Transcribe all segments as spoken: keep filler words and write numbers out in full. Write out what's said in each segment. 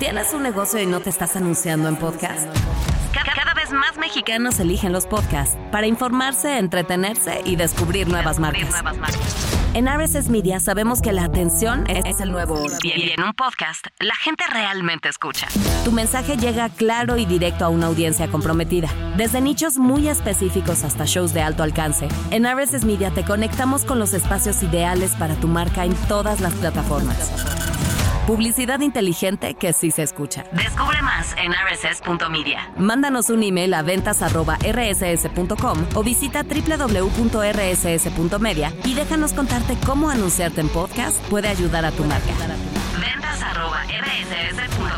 ¿Tienes un negocio y no te estás anunciando en podcast? Cada vez más mexicanos eligen los podcasts para informarse, entretenerse y descubrir nuevas marcas. En R S S Media sabemos que la atención es el nuevo oro. Y en un podcast, la gente realmente escucha. Tu mensaje llega claro y directo a una audiencia comprometida. Desde nichos muy específicos hasta shows de alto alcance, en R S S Media te conectamos con los espacios ideales para tu marca en todas las plataformas. Publicidad inteligente que sí se escucha. Descubre más en r s s punto media. Mándanos un email a ventas arroba r s s punto com o visita doble u doble u doble u punto r s s punto media y déjanos contarte cómo anunciarte en podcast puede ayudar a tu marca. ventas arroba r s s punto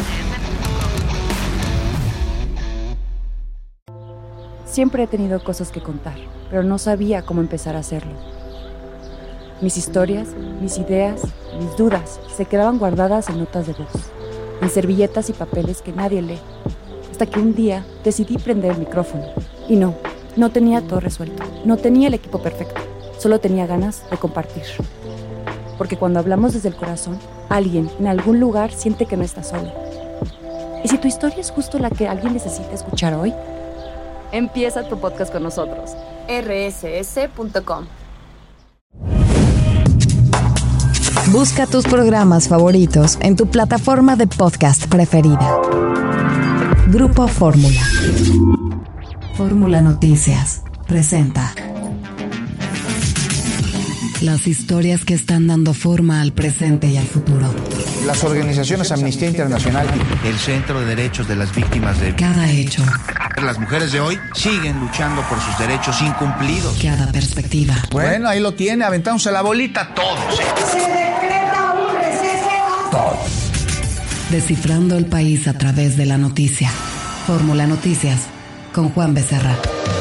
com. Siempre he tenido cosas que contar, pero no sabía cómo empezar a hacerlo. Mis historias, mis ideas, mis dudas se quedaban guardadas en notas de voz, en servilletas y papeles que nadie lee, hasta que un día decidí prender el micrófono. Y no, no tenía todo resuelto, no tenía el equipo perfecto, solo tenía ganas de compartir. Porque cuando hablamos desde el corazón, alguien en algún lugar siente que no está solo. ¿Y si tu historia es justo la que alguien necesita escuchar hoy? Empieza tu podcast con nosotros. r s s punto com. Busca tus programas favoritos en tu plataforma de podcast preferida. Grupo Fórmula. Fórmula Noticias presenta las historias que están dando forma al presente y al futuro. Las organizaciones Amnistía Internacional, el Centro de Derechos de las Víctimas de... Cada hecho. Las mujeres de hoy siguen luchando por sus derechos incumplidos. Cada perspectiva. Bueno, ahí lo tiene, aventándose la bolita todos. ¿eh? Se decreta un receso. Todos. Descifrando el país a través de la noticia. Fórmula Noticias con Juan Becerra.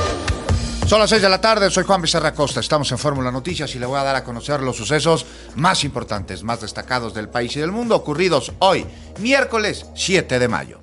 Son las seis de la tarde, soy Juan Becerra Costa, estamos en Fórmula Noticias y le voy a dar a conocer los sucesos más importantes, más destacados del país y del mundo ocurridos hoy, miércoles siete de mayo.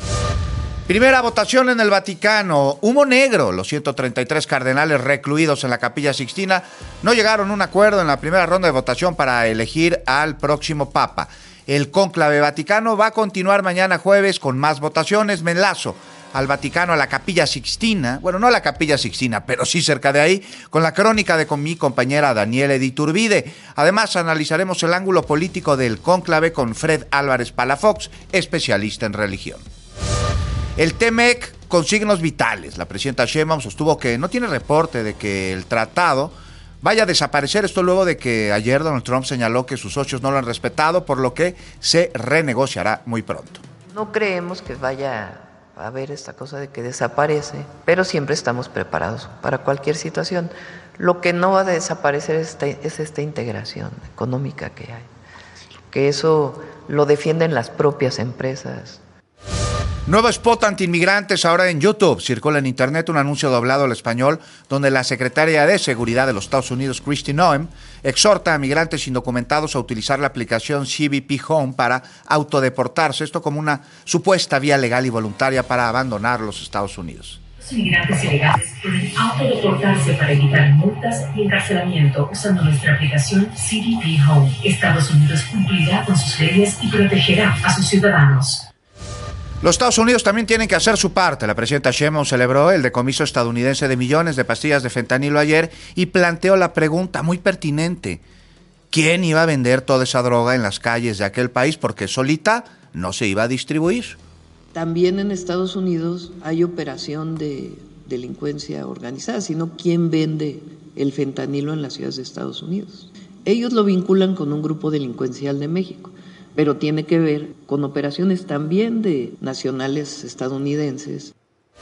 Primera votación en el Vaticano, humo negro. Los ciento treinta y tres cardenales recluidos en la Capilla Sixtina no llegaron a un acuerdo en la primera ronda de votación para elegir al próximo Papa. El cónclave vaticano va a continuar mañana jueves con más votaciones. Me enlazo al Vaticano, a la Capilla Sixtina, bueno, no a la Capilla Sixtina, pero sí cerca de ahí, con la crónica de con mi compañera Daniela Edith Urbide. Además, analizaremos el ángulo político del cónclave con Fred Álvarez Palafox, especialista en religión. El T M E C con signos vitales. La presidenta Sheinbaum sostuvo que no tiene reporte de que el tratado vaya a desaparecer. Esto luego de que ayer Donald Trump señaló que sus socios no lo han respetado, por lo que se renegociará muy pronto. No creemos que vaya a haber esta cosa de que desaparece, pero siempre estamos preparados para cualquier situación. Lo que no va a desaparecer es esta, es esta integración económica que hay, que eso lo defienden las propias empresas. Nuevo spot antiinmigrantes ahora en YouTube. Circula en internet un anuncio doblado al español donde la secretaria de Seguridad de los Estados Unidos, Kristi Noem, exhorta a migrantes indocumentados a utilizar la aplicación C B P Home para autodeportarse. Esto como una supuesta vía legal y voluntaria para abandonar los Estados Unidos. Los inmigrantes ilegales pueden autodeportarse para evitar multas y encarcelamiento usando nuestra aplicación C B P Home. Estados Unidos cumplirá con sus leyes y protegerá a sus ciudadanos. Los Estados Unidos también tienen que hacer su parte. La presidenta Sheinbaum celebró el decomiso estadounidense de millones de pastillas de fentanilo ayer y planteó la pregunta muy pertinente: ¿quién iba a vender toda esa droga en las calles de aquel país? Porque solita no se iba a distribuir. También en Estados Unidos hay operación de delincuencia organizada, sino quién vende el fentanilo en las ciudades de Estados Unidos. Ellos lo vinculan con un grupo delincuencial de México, pero tiene que ver con operaciones también de nacionales estadounidenses.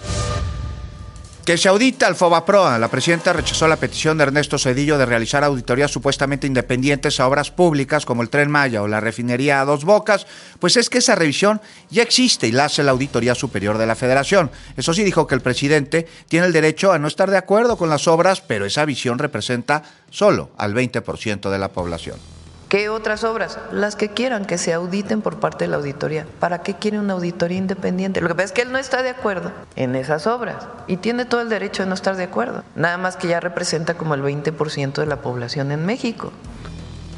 Que se audita al Fobaproa. La presidenta rechazó la petición de Ernesto Zedillo de realizar auditorías supuestamente independientes a obras públicas como el Tren Maya o la refinería a Dos Bocas, pues es que esa revisión ya existe y la hace la Auditoría Superior de la Federación. Eso sí, dijo que el presidente tiene el derecho a no estar de acuerdo con las obras, pero esa visión representa solo al veinte por ciento de la población. ¿Qué otras obras? Las que quieran, que se auditen por parte de la auditoría. ¿Para qué quiere una auditoría independiente? Lo que pasa es que él no está de acuerdo en esas obras y tiene todo el derecho de no estar de acuerdo. Nada más que ya representa como el veinte por ciento de la población en México.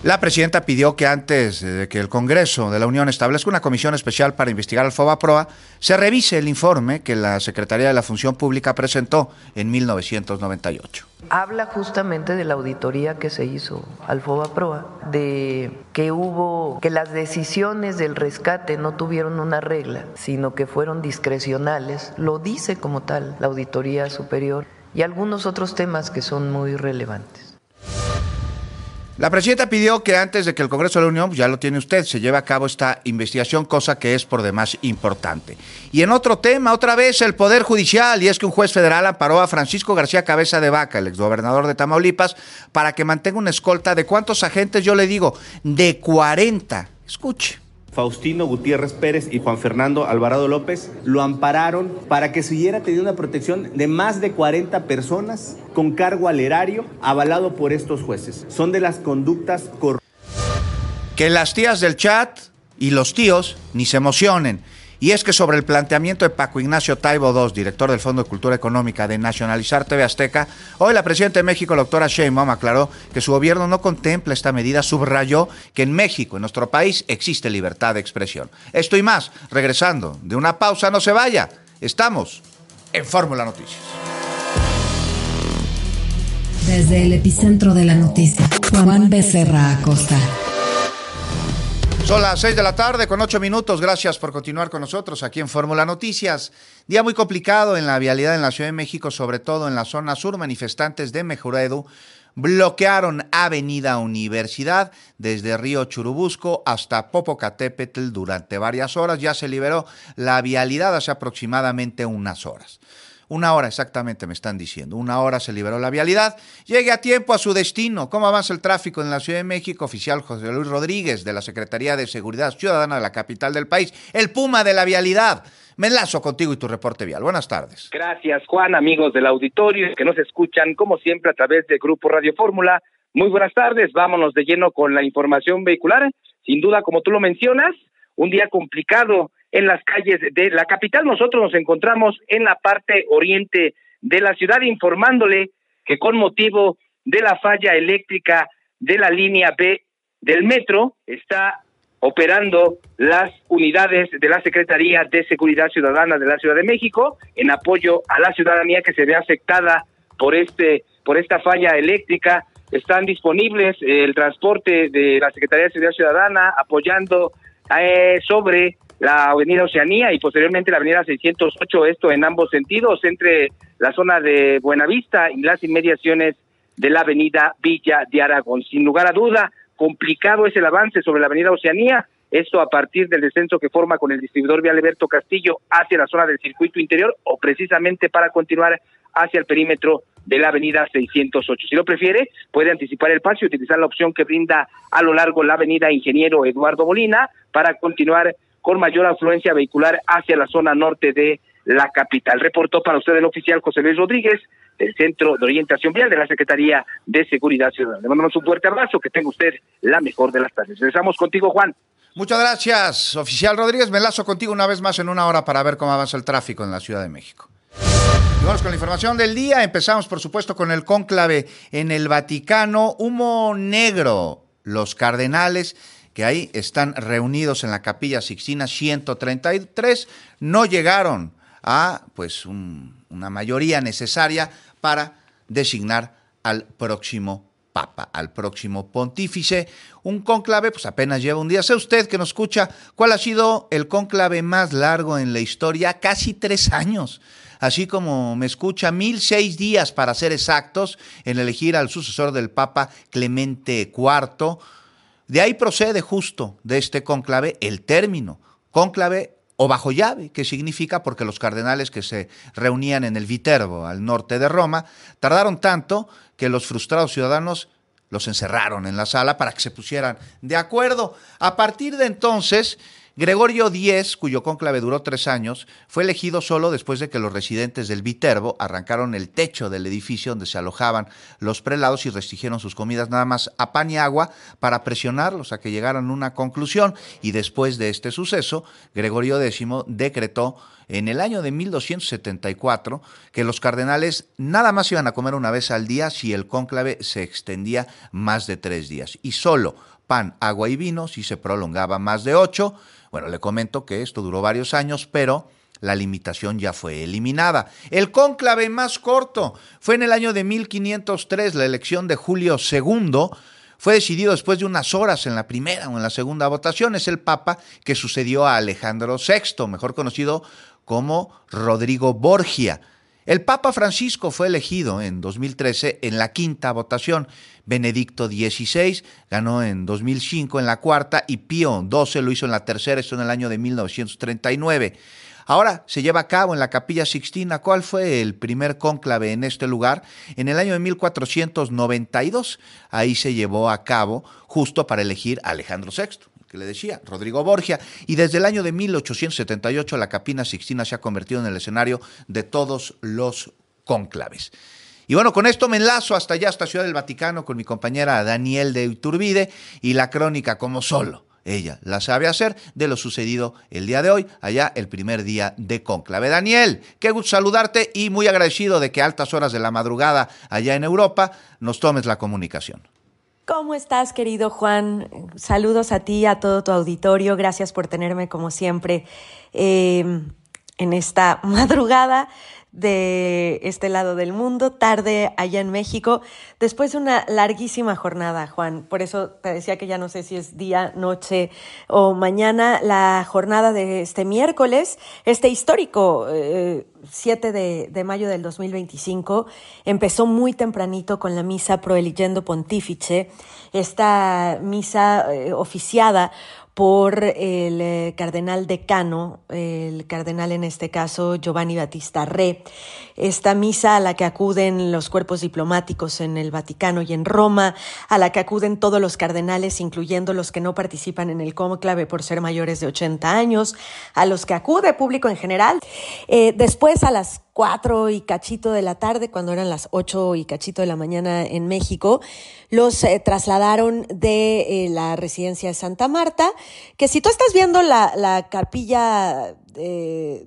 La presidenta pidió que antes de que el Congreso de la Unión establezca una comisión especial para investigar al FOBAPROA, se revise el informe que la Secretaría de la Función Pública presentó en mil novecientos noventa y ocho. Habla justamente de la auditoría que se hizo al FOBAPROA, de que hubo, que las decisiones del rescate no tuvieron una regla, sino que fueron discrecionales, lo dice como tal la Auditoría Superior, y algunos otros temas que son muy relevantes. La presidenta pidió que antes de que el Congreso de la Unión, ya lo tiene usted, se lleve a cabo esta investigación, cosa que es por demás importante. Y en otro tema, otra vez el Poder Judicial, y es que un juez federal amparó a Francisco García Cabeza de Vaca, el exgobernador de Tamaulipas, para que mantenga una escolta de ¿cuántos agentes? Yo le digo, de cuarenta. Escuche. Faustino Gutiérrez Pérez y Juan Fernando Alvarado López lo ampararon para que siguiera teniendo una protección de más de cuarenta personas con cargo al erario avalado por estos jueces. Son de las conductas corruptas. Que las tías del chat y los tíos ni se emocionen. Y es que sobre el planteamiento de Paco Ignacio Taibo segundo, director del Fondo de Cultura Económica, de nacionalizar T V Azteca, hoy la presidenta de México, la doctora Sheinbaum, aclaró que su gobierno no contempla esta medida, subrayó que en México, en nuestro país, existe libertad de expresión. Esto y más, regresando de una pausa, no se vaya, estamos en Fórmula Noticias. Desde el epicentro de la noticia, Juan Becerra Acosta. Son las seis de la tarde con ocho minutos. Gracias por continuar con nosotros aquí en Fórmula Noticias. Día muy complicado en la vialidad en la Ciudad de México, sobre todo en la zona sur. Manifestantes de Mejuredu bloquearon Avenida Universidad desde Río Churubusco hasta Popocatépetl durante varias horas. Ya se liberó la vialidad hace aproximadamente unas horas. Una hora exactamente me están diciendo. Una hora se liberó la vialidad. Llegue a tiempo a su destino. ¿Cómo avanza el tráfico en la Ciudad de México? Oficial José Luis Rodríguez de la Secretaría de Seguridad Ciudadana de la capital del país. El Puma de la vialidad. Me enlazo contigo y tu reporte vial. Buenas tardes. Gracias, Juan, amigos del auditorio que nos escuchan como siempre a través del Grupo Radio Fórmula. Muy buenas tardes. Vámonos de lleno con la información vehicular. Sin duda, como tú lo mencionas, un día complicado en las calles de la capital. Nosotros nos encontramos en la parte oriente de la ciudad, informándole que con motivo de la falla eléctrica de la línea B del metro, está operando las unidades de la Secretaría de Seguridad Ciudadana de la Ciudad de México en apoyo a la ciudadanía que se ve afectada por este por esta falla eléctrica. Están disponibles eh, el transporte de la Secretaría de Seguridad Ciudadana apoyando eh, sobre la avenida Oceanía y posteriormente la avenida seiscientos ocho, esto en ambos sentidos, entre la zona de Buenavista y las inmediaciones de la avenida Villa de Aragón. Sin lugar a duda, complicado es el avance sobre la avenida Oceanía, esto a partir del descenso que forma con el distribuidor vial Alberto Castillo hacia la zona del circuito interior o precisamente para continuar hacia el perímetro de la avenida seiscientos ocho. Si lo prefiere, puede anticipar el paso y utilizar la opción que brinda a lo largo la avenida Ingeniero Eduardo Molina para continuar con mayor afluencia vehicular hacia la zona norte de la capital. Reportó para usted el oficial José Luis Rodríguez del Centro de Orientación Vial de la Secretaría de Seguridad Ciudadana. Le mandamos un fuerte abrazo, que tenga usted la mejor de las tardes. Regresamos contigo, Juan. Muchas gracias, oficial Rodríguez. Me enlazo contigo una vez más en una hora para ver cómo avanza el tráfico en la Ciudad de México. Y vamos con la información del día. Empezamos, por supuesto, con el cónclave en el Vaticano. Humo negro. Los cardenales que ahí están reunidos en la Capilla Sixtina ciento treinta y tres, no llegaron a pues un, una mayoría necesaria para designar al próximo Papa, al próximo pontífice. Un cónclave, pues apenas lleva un día. Sé usted que nos escucha, ¿cuál ha sido el cónclave más largo en la historia? Casi tres años. Así como me escucha, mil seis días para ser exactos en elegir al sucesor del Papa Clemente cuarto. De ahí procede justo de este cónclave el término, cónclave o bajo llave, que significa porque los cardenales que se reunían en el Viterbo, al norte de Roma, tardaron tanto que los frustrados ciudadanos los encerraron en la sala para que se pusieran de acuerdo. A partir de entonces, Gregorio Diez, cuyo cónclave duró tres años, fue elegido solo después de que los residentes del Viterbo arrancaron el techo del edificio donde se alojaban los prelados y restringieron sus comidas nada más a pan y agua para presionarlos a que llegaran a una conclusión. Y después de este suceso, Gregorio X decretó en el año de mil doscientos setenta y cuatro que los cardenales nada más iban a comer una vez al día si el cónclave se extendía más de tres días, y solo pan, agua y vino si se prolongaba más de ocho. Bueno, le comento que esto duró varios años, pero la limitación ya fue eliminada. El cónclave más corto fue en el año de mil quinientos tres, la elección de Julio segundo, fue decidido después de unas horas en la primera o en la segunda votación. Es el papa que sucedió a Alejandro sexto, mejor conocido como Rodrigo Borgia. El Papa Francisco fue elegido en dos mil trece en la quinta votación, Benedicto dieciséis ganó en dos mil cinco en la cuarta y Pío doce lo hizo en la tercera, esto en el año de mil novecientos treinta y nueve. Ahora se lleva a cabo en la Capilla Sixtina. ¿Cuál fue el primer cónclave en este lugar? En el año de mil cuatrocientos noventa y dos, ahí se llevó a cabo justo para elegir a Alejandro sexto. Que le decía, Rodrigo Borgia, y desde el año de mil ochocientos setenta y ocho la Capilla Sixtina se ha convertido en el escenario de todos los cónclaves. Y bueno, con esto me enlazo hasta allá, hasta Ciudad del Vaticano, con mi compañera Daniel de Iturbide, y la crónica, como solo ella la sabe hacer, de lo sucedido el día de hoy, allá el primer día de cónclave. Daniel, qué gusto saludarte y muy agradecido de que a altas horas de la madrugada allá en Europa nos tomes la comunicación. ¿Cómo estás, querido Juan? Saludos a ti, a todo tu auditorio. Gracias por tenerme, como siempre, eh, en esta madrugada de este lado del mundo, tarde allá en México, después de una larguísima jornada, Juan. Por eso te decía que ya no sé si es día, noche o mañana. La jornada de este miércoles, este histórico eh, siete de mayo del dos mil veinticinco, empezó muy tempranito con la misa Pro Eligendo Pontifice, esta misa eh, oficiada por el eh, cardenal decano, el cardenal en este caso Giovanni Battista Re. Esta misa a la que acuden los cuerpos diplomáticos en el Vaticano y en Roma, a la que acuden todos los cardenales, incluyendo los que no participan en el cónclave por ser mayores de ochenta años, a los que acude público en general. Eh, después a las cuatro y cachito de la tarde, cuando eran las ocho y cachito de la mañana en México, los eh, trasladaron de eh, la residencia de Santa Marta, que si tú estás viendo la, la capilla de,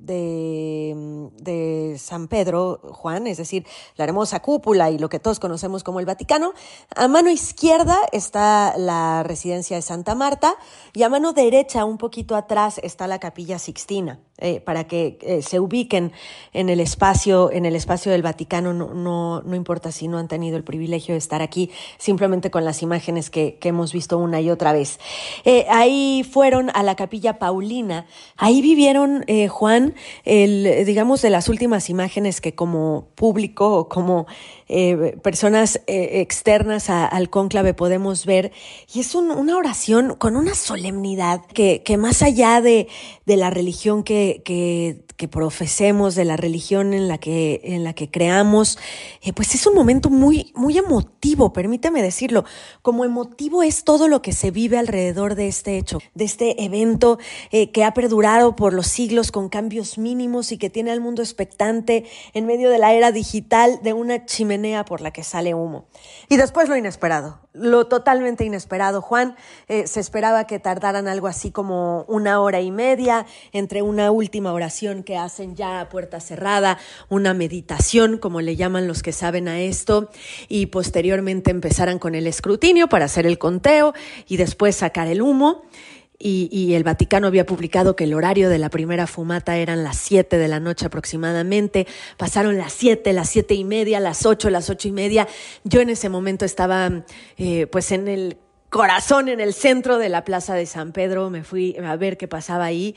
de, de San Pedro, Juan, es decir, la hermosa cúpula y lo que todos conocemos como el Vaticano, a mano izquierda está la residencia de Santa Marta y a mano derecha, un poquito atrás, está la Capilla Sixtina. Eh, para que eh, se ubiquen en el espacio, en el espacio del Vaticano. No, no, no importa si no han tenido el privilegio de estar aquí, simplemente con las imágenes que, que hemos visto una y otra vez. Eh, ahí fueron a la Capilla Paulina, ahí vivieron, eh, Juan, el, digamos, de las últimas imágenes que como público o como eh, personas eh, externas a, al cónclave podemos ver, y es un, una oración con una solemnidad que, que más allá de, de la religión que Que, que profesemos, de la religión en la que, en la que creamos, eh, pues es un momento muy, muy emotivo, permíteme decirlo. Como emotivo es todo lo que se vive alrededor de este hecho, de este evento eh, que ha perdurado por los siglos con cambios mínimos y que tiene al mundo expectante en medio de la era digital de una chimenea por la que sale humo. Y después lo inesperado, lo totalmente inesperado, Juan. Eh, se esperaba que tardaran algo así como una hora y media entre una última oración que hacen ya a puerta cerrada, una meditación, como le llaman los que saben a esto, y posteriormente empezaran con el escrutinio para hacer el conteo y después sacar el humo. Y, y el Vaticano había publicado que el horario de la primera fumata eran las siete de la noche aproximadamente. Pasaron las siete, las siete y media, las ocho, las ocho y media. Yo en ese momento estaba eh, pues en el corazón, en el centro de la Plaza de San Pedro. Me fui a ver qué pasaba ahí.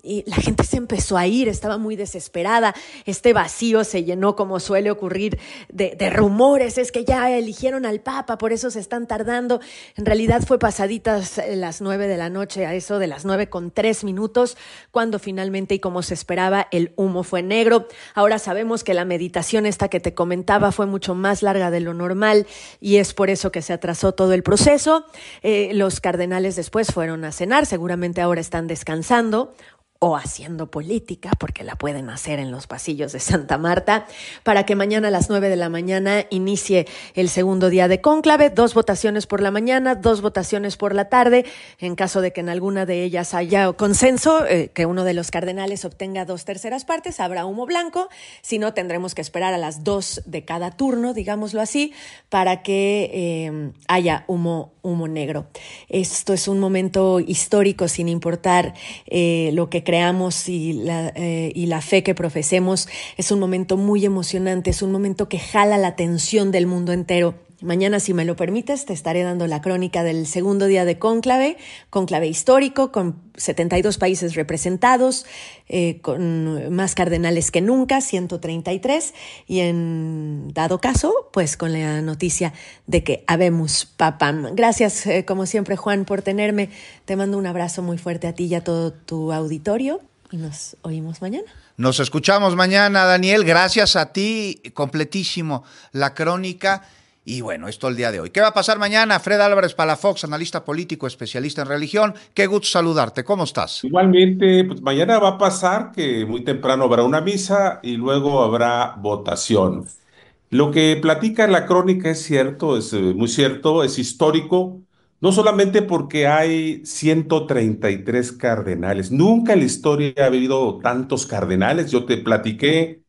y la gente se empezó a ir, estaba muy desesperada. Este vacío se llenó, como suele ocurrir, de, de rumores. Es que ya eligieron al Papa, por eso se están tardando. En realidad fue pasaditas las nueve de la noche, a eso de las nueve con tres minutos, cuando finalmente, y como se esperaba, el humo fue negro. Ahora sabemos que la meditación esta que te comentaba fue mucho más larga de lo normal y es por eso que se atrasó todo el proceso. Eh, los cardenales después fueron a cenar, seguramente ahora están descansando o haciendo política, porque la pueden hacer en los pasillos de Santa Marta, para que mañana a las nueve de la mañana inicie el segundo día de cónclave, dos votaciones por la mañana, dos votaciones por la tarde. En caso de que en alguna de ellas haya consenso, eh, que uno de los cardenales obtenga dos terceras partes, habrá humo blanco. Si no, tendremos que esperar a las dos de cada turno, digámoslo así, para que eh, haya humo, humo negro. Esto es un momento histórico, sin importar eh, lo que creamos y la, eh, y la fe que profesemos. Es un momento muy emocionante, es un momento que jala la atención del mundo entero. Mañana, si me lo permites, te estaré dando la crónica del segundo día de cónclave, cónclave histórico, con setenta y dos países representados, eh, con más cardenales que nunca, ciento treinta y tres, y en dado caso, pues con la noticia de que habemos papam. Gracias, eh, como siempre, Juan, por tenerme. Te mando un abrazo muy fuerte a ti y a todo tu auditorio, y nos oímos mañana. Nos escuchamos mañana, Daniel. Gracias a ti, completísimo la crónica. Y bueno, esto el día de hoy. ¿Qué va a pasar mañana? Fred Álvarez Palafox, analista político, especialista en religión. Qué gusto saludarte. ¿Cómo estás? Igualmente, pues mañana va a pasar que muy temprano habrá una misa y luego habrá votación. Lo que platica en la crónica es cierto, es muy cierto, es histórico, no solamente porque hay ciento treinta y tres cardenales. Nunca en la historia ha habido tantos cardenales. Yo te platiqué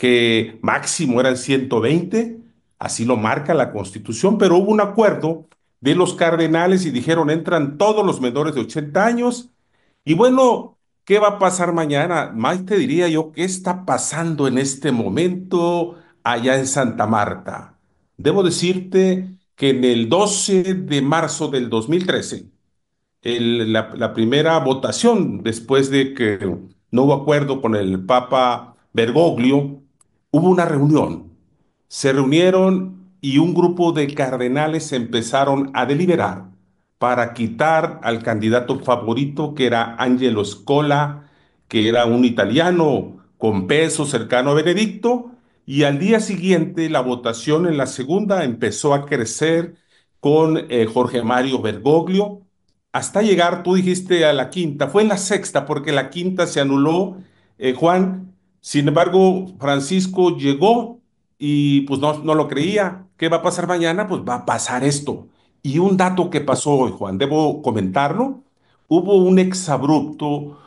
que máximo eran ciento veinte. Así lo marca la Constitución, pero hubo un acuerdo de los cardenales y dijeron, entran todos los menores de ochenta años. Y bueno, ¿qué va a pasar mañana? Más te diría yo, ¿qué está pasando en este momento allá en Santa Marta? Debo decirte que en el doce de marzo del dos mil trece, el, la, la primera votación, después de que no hubo acuerdo con el Papa Bergoglio, hubo una reunión. Se reunieron y un grupo de cardenales empezaron a deliberar para quitar al candidato favorito, que era Angelo Scola, que era un italiano con peso cercano a Benedicto, y al día siguiente la votación en la segunda empezó a crecer con eh, Jorge Mario Bergoglio, hasta llegar, tú dijiste, a la quinta. Fue en la sexta, porque la quinta se anuló, eh, Juan. Sin embargo, Francisco llegó y pues no, no lo creía. ¿Qué va a pasar mañana? Pues va a pasar esto. Y un dato que pasó hoy, Juan, debo comentarlo. Hubo un exabrupto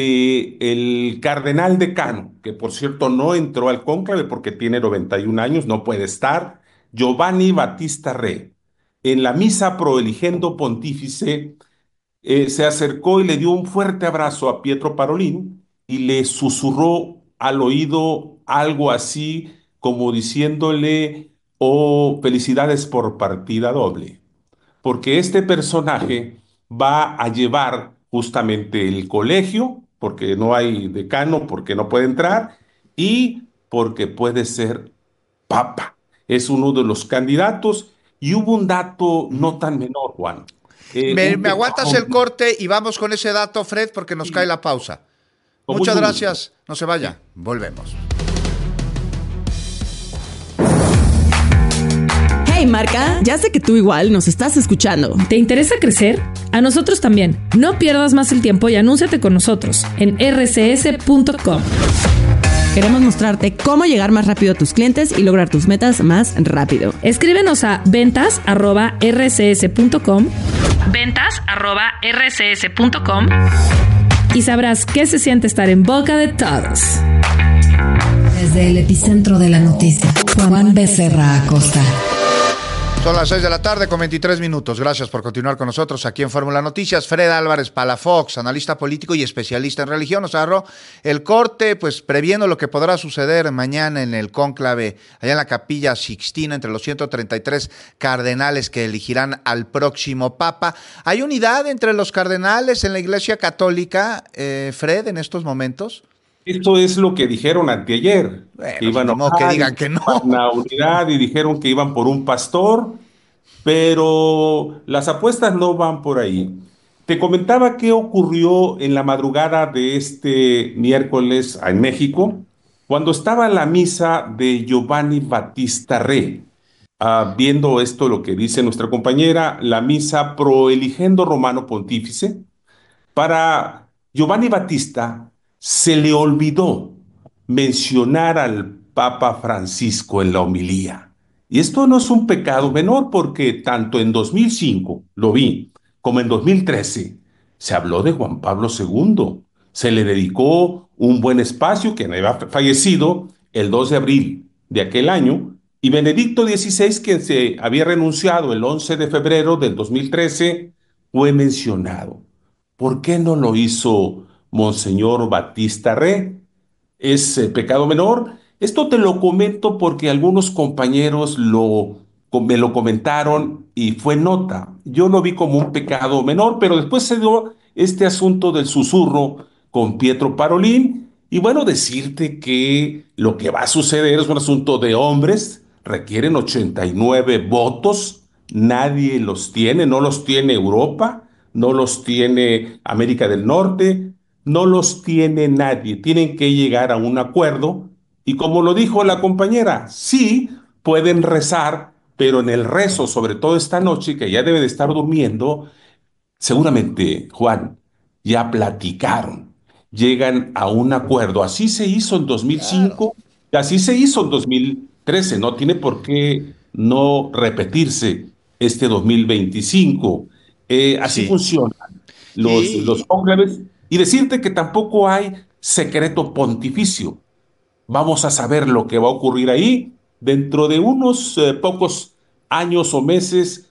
del cardenal decano, que por cierto no entró al cónclave porque tiene noventa y un años, no puede estar, Giovanni Battista Re. En la misa proeligendo pontífice, eh, se acercó y le dio un fuerte abrazo a Pietro Parolin y le susurró al oído algo así como diciéndole, oh, felicidades por partida doble, porque este personaje va a llevar justamente el colegio, porque no hay decano, porque no puede entrar, y porque puede ser papa. Es uno de los candidatos, y hubo un dato no tan menor, Juan. Eh, me, me aguantas el corte y vamos con ese dato, Fred, porque nos sí. cae la pausa. Con Muchas gracias. Gusto. No se vaya. Sí. Volvemos. Hey marca, ya sé que tú igual nos estás escuchando. ¿Te interesa crecer? A nosotros también. No pierdas más el tiempo y anúnciate con nosotros en erre ce ese punto com. Queremos mostrarte cómo llegar más rápido a tus clientes y lograr tus metas más rápido. Escríbenos a ventas arroba erre ce ese punto com, ventas arroba erre ce ese punto com, y sabrás qué se siente estar en boca de todos. Desde el epicentro de la noticia, Juan Becerra Acosta. Son las seis de la tarde con veintitrés minutos. Gracias por continuar con nosotros aquí en Fórmula Noticias. Fred Álvarez Palafox, analista político y especialista en religión, nos agarró el corte, pues previendo lo que podrá suceder mañana en el cónclave allá en la Capilla Sixtina entre los ciento treinta y tres cardenales que elegirán al próximo Papa. ¿Hay unidad entre los cardenales en la Iglesia Católica, eh, Fred, en estos momentos? Esto es lo que dijeron anteayer. Bueno, que iban no, a que digan que no. Una unidad y dijeron que iban por un pastor, pero las apuestas no van por ahí. Te comentaba qué ocurrió en la madrugada de este miércoles en México, cuando estaba la misa de Giovanni Battista Re. Ah, viendo esto, lo que dice nuestra compañera, la misa pro eligendo Romano Pontífice. Para Giovanni Battista se le olvidó mencionar al Papa Francisco en la homilía. Y esto no es un pecado menor porque tanto en dos mil cinco, lo vi, como en dos mil trece, se habló de Juan Pablo segundo. Se le dedicó un buen espacio, que había fallecido el dos de abril de aquel año, y Benedicto dieciséis, que se había renunciado el once de febrero del dos mil trece, fue mencionado. ¿Por qué no lo hizo Monseñor Battista Re? ¿Es eh, pecado menor? Esto te lo comento porque algunos compañeros lo, me lo comentaron y fue nota. Yo lo vi como un pecado menor, pero después se dio este asunto del susurro con Pietro Parolin. Y bueno, decirte que lo que va a suceder es un asunto de hombres, requieren ochenta y nueve votos, nadie los tiene, no los tiene Europa, no los tiene América del Norte, no los tiene nadie. Tienen que llegar a un acuerdo y como lo dijo la compañera, sí, pueden rezar, pero en el rezo, sobre todo esta noche, que ya debe de estar durmiendo, seguramente, Juan, ya platicaron, llegan a un acuerdo. Así se hizo en dos mil cinco, claro. Así se hizo en dos mil trece, no tiene por qué no repetirse este dos mil veinticinco. Eh, así sí. funcionan los, sí. los cónclaves. Y decirte que tampoco hay secreto pontificio. Vamos a saber lo que va a ocurrir ahí dentro de unos eh, pocos años o meses,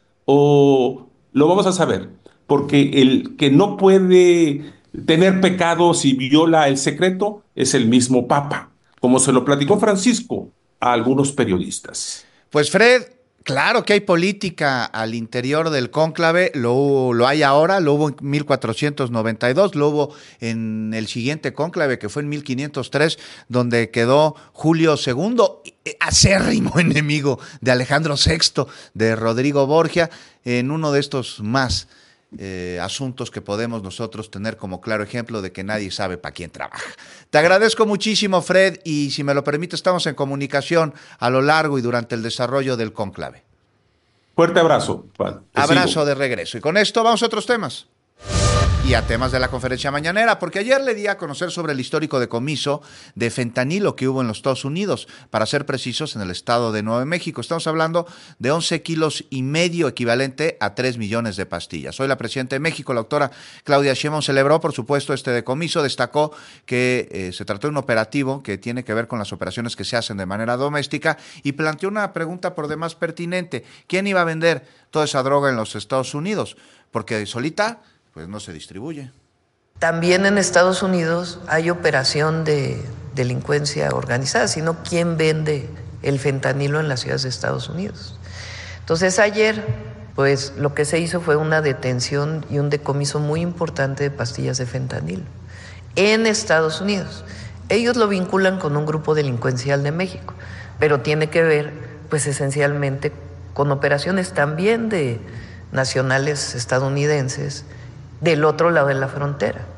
o lo vamos a saber. Porque el que no puede tener pecados y viola el secreto es el mismo Papa, como se lo platicó Francisco a algunos periodistas. Pues Fred, claro que hay política al interior del cónclave, lo, lo hay ahora, lo hubo en mil cuatrocientos noventa y dos, lo hubo en el siguiente cónclave que fue en mil quinientos tres, donde quedó Julio segundo, acérrimo enemigo de Alejandro sexto, de Rodrigo Borgia, en uno de estos más eh, asuntos que podemos nosotros tener como claro ejemplo de que nadie sabe para quién trabaja. Te agradezco muchísimo, Fred, y si me lo permite, estamos en comunicación a lo largo y durante el desarrollo del cónclave. Fuerte abrazo, Juan. Abrazo sigo. de regreso. Y con esto vamos a otros temas. Y a temas de la conferencia mañanera, porque ayer le di a conocer sobre el histórico decomiso de fentanilo que hubo en los Estados Unidos, para ser precisos, en el estado de Nuevo México. Estamos hablando de once kilos y medio, equivalente a tres millones de pastillas. Hoy la presidenta de México, la doctora Claudia Sheinbaum, celebró, por supuesto, este decomiso. Destacó que eh, se trató de un operativo que tiene que ver con las operaciones que se hacen de manera doméstica y planteó una pregunta por demás pertinente. ¿Quién iba a vender toda esa droga en los Estados Unidos? Porque solita pues no se distribuye. También en Estados Unidos hay operación de delincuencia organizada, sino quién vende el fentanilo en las ciudades de Estados Unidos. Entonces ayer, pues lo que se hizo fue una detención y un decomiso muy importante de pastillas de fentanilo en Estados Unidos. Ellos lo vinculan con un grupo delincuencial de México, pero tiene que ver, pues esencialmente, con operaciones también de nacionales estadounidenses del otro lado de la frontera.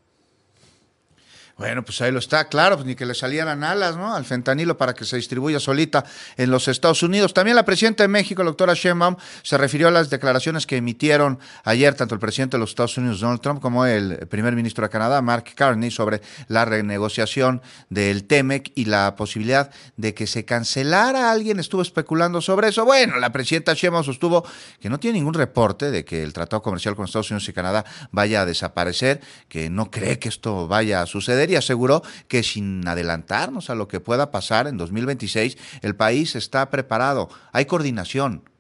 Bueno, pues ahí lo está, claro, pues ni que le salieran alas, ¿no?, al fentanilo para que se distribuya solita en los Estados Unidos. También la presidenta de México, la doctora Sheinbaum, se refirió a las declaraciones que emitieron ayer tanto el presidente de los Estados Unidos, Donald Trump, como el primer ministro de Canadá, Mark Carney, sobre la renegociación del TEMEC y la posibilidad de que se cancelara. Alguien estuvo especulando sobre eso. Bueno, la presidenta Sheinbaum sostuvo que no tiene ningún reporte de que el tratado comercial con Estados Unidos y Canadá vaya a desaparecer, que no cree que esto vaya a suceder, y aseguró que sin adelantarnos a lo que pueda pasar en dos mil veintiséis, el país está preparado. Hay coordinación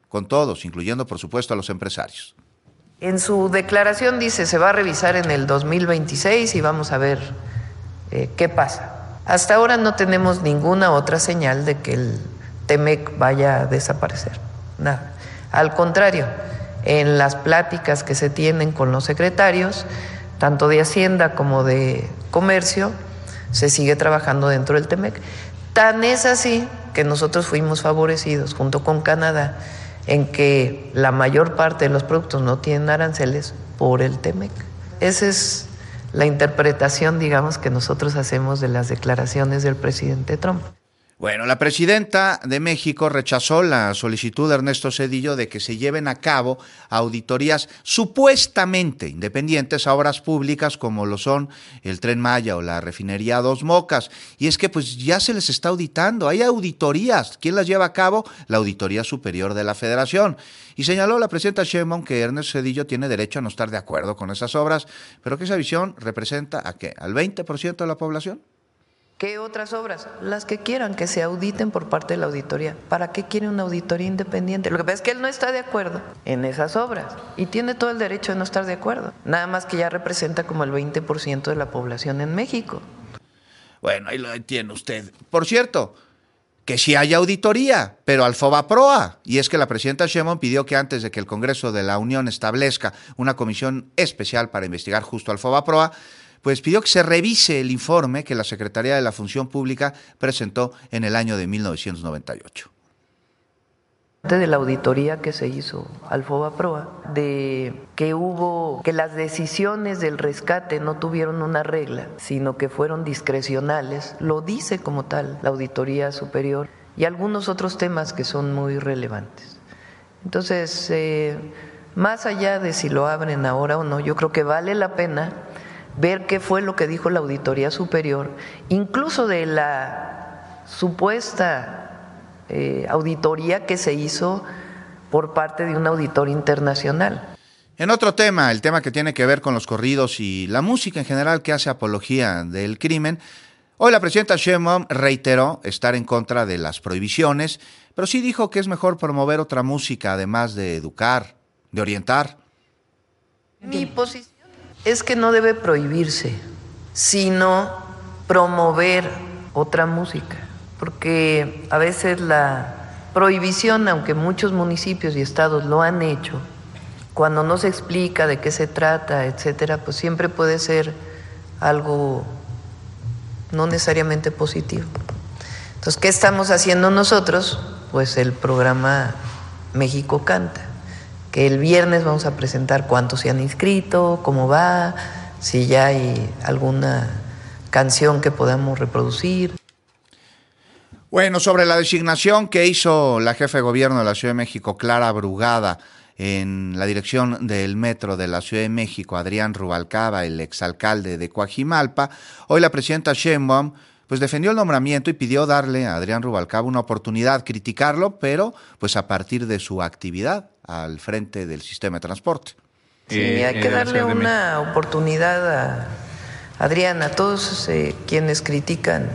con todos, incluyendo por supuesto a los empresarios. En su declaración dice, se va a revisar en el dos mil veintiséis y vamos a ver eh, qué pasa. Hasta ahora no tenemos ninguna otra señal de que el Temec vaya a desaparecer, nada. Al contrario, en las pláticas que se tienen con los secretarios, tanto de Hacienda como de Comercio, se sigue trabajando dentro del Temec. Tan es así que nosotros fuimos favorecidos junto con Canadá en que la mayor parte de los productos no tienen aranceles por el Temec. Esa es la interpretación, digamos, que nosotros hacemos de las declaraciones del presidente Trump. Bueno, la presidenta de México rechazó la solicitud de Ernesto Zedillo de que se lleven a cabo auditorías supuestamente independientes a obras públicas como lo son el Tren Maya o la refinería Dos Bocas. Y es que pues ya se les está auditando, hay auditorías. ¿Quién las lleva a cabo? La Auditoría Superior de la Federación. Y señaló la presidenta Sheinbaum que Ernesto Zedillo tiene derecho a no estar de acuerdo con esas obras, pero que esa visión representa ¿a qué? ¿Al veinte por ciento de la población? ¿Qué otras obras? Las que quieran que se auditen por parte de la auditoría. ¿Para qué quiere una auditoría independiente? Lo que pasa es que él no está de acuerdo en esas obras y tiene todo el derecho de no estar de acuerdo. Nada más que ya representa como el veinte por ciento de la población en México. Bueno, ahí lo entiende usted. Por cierto, que sí haya auditoría, pero al FOBAPROA. Y es que la presidenta Sheinbaum pidió que antes de que el Congreso de la Unión establezca una comisión especial para investigar justo al FOBAPROA, pues pidió que se revise el informe que la Secretaría de la Función Pública presentó en el año de mil novecientos noventa y ocho. De la auditoría que se hizo al FOBAPROA, de que hubo, que las decisiones del rescate no tuvieron una regla, sino que fueron discrecionales, lo dice como tal la Auditoría Superior y algunos otros temas que son muy relevantes. Entonces, eh, más allá de si lo abren ahora o no, yo creo que vale la pena ver qué fue lo que dijo la Auditoría Superior, incluso de la supuesta eh, auditoría que se hizo por parte de un auditor internacional. En otro tema, el tema que tiene que ver con los corridos y la música en general que hace apología del crimen, hoy la presidenta Sheinbaum reiteró estar en contra de las prohibiciones, pero sí dijo que es mejor promover otra música además de educar, de orientar. Mi posición es que no debe prohibirse, sino promover otra música, porque a veces la prohibición, aunque muchos municipios y estados lo han hecho, cuando no se explica de qué se trata, etcétera, pues siempre puede ser algo no necesariamente positivo. Entonces, ¿qué estamos haciendo nosotros? Pues el programa México Canta, que el viernes vamos a presentar cuántos se han inscrito, cómo va, si ya hay alguna canción que podamos reproducir. Bueno, sobre la designación que hizo la jefa de gobierno de la Ciudad de México, Clara Brugada, en la dirección del metro de la Ciudad de México, Adrián Rubalcaba, el exalcalde de Coajimalpa, hoy la presidenta Sheinbaum pues defendió el nombramiento y pidió darle a Adrián Rubalcaba una oportunidad, criticarlo, pero pues a partir de su actividad al frente del sistema de transporte. Sí, hay que darle una oportunidad a Adrián, a todos eh, quienes critican.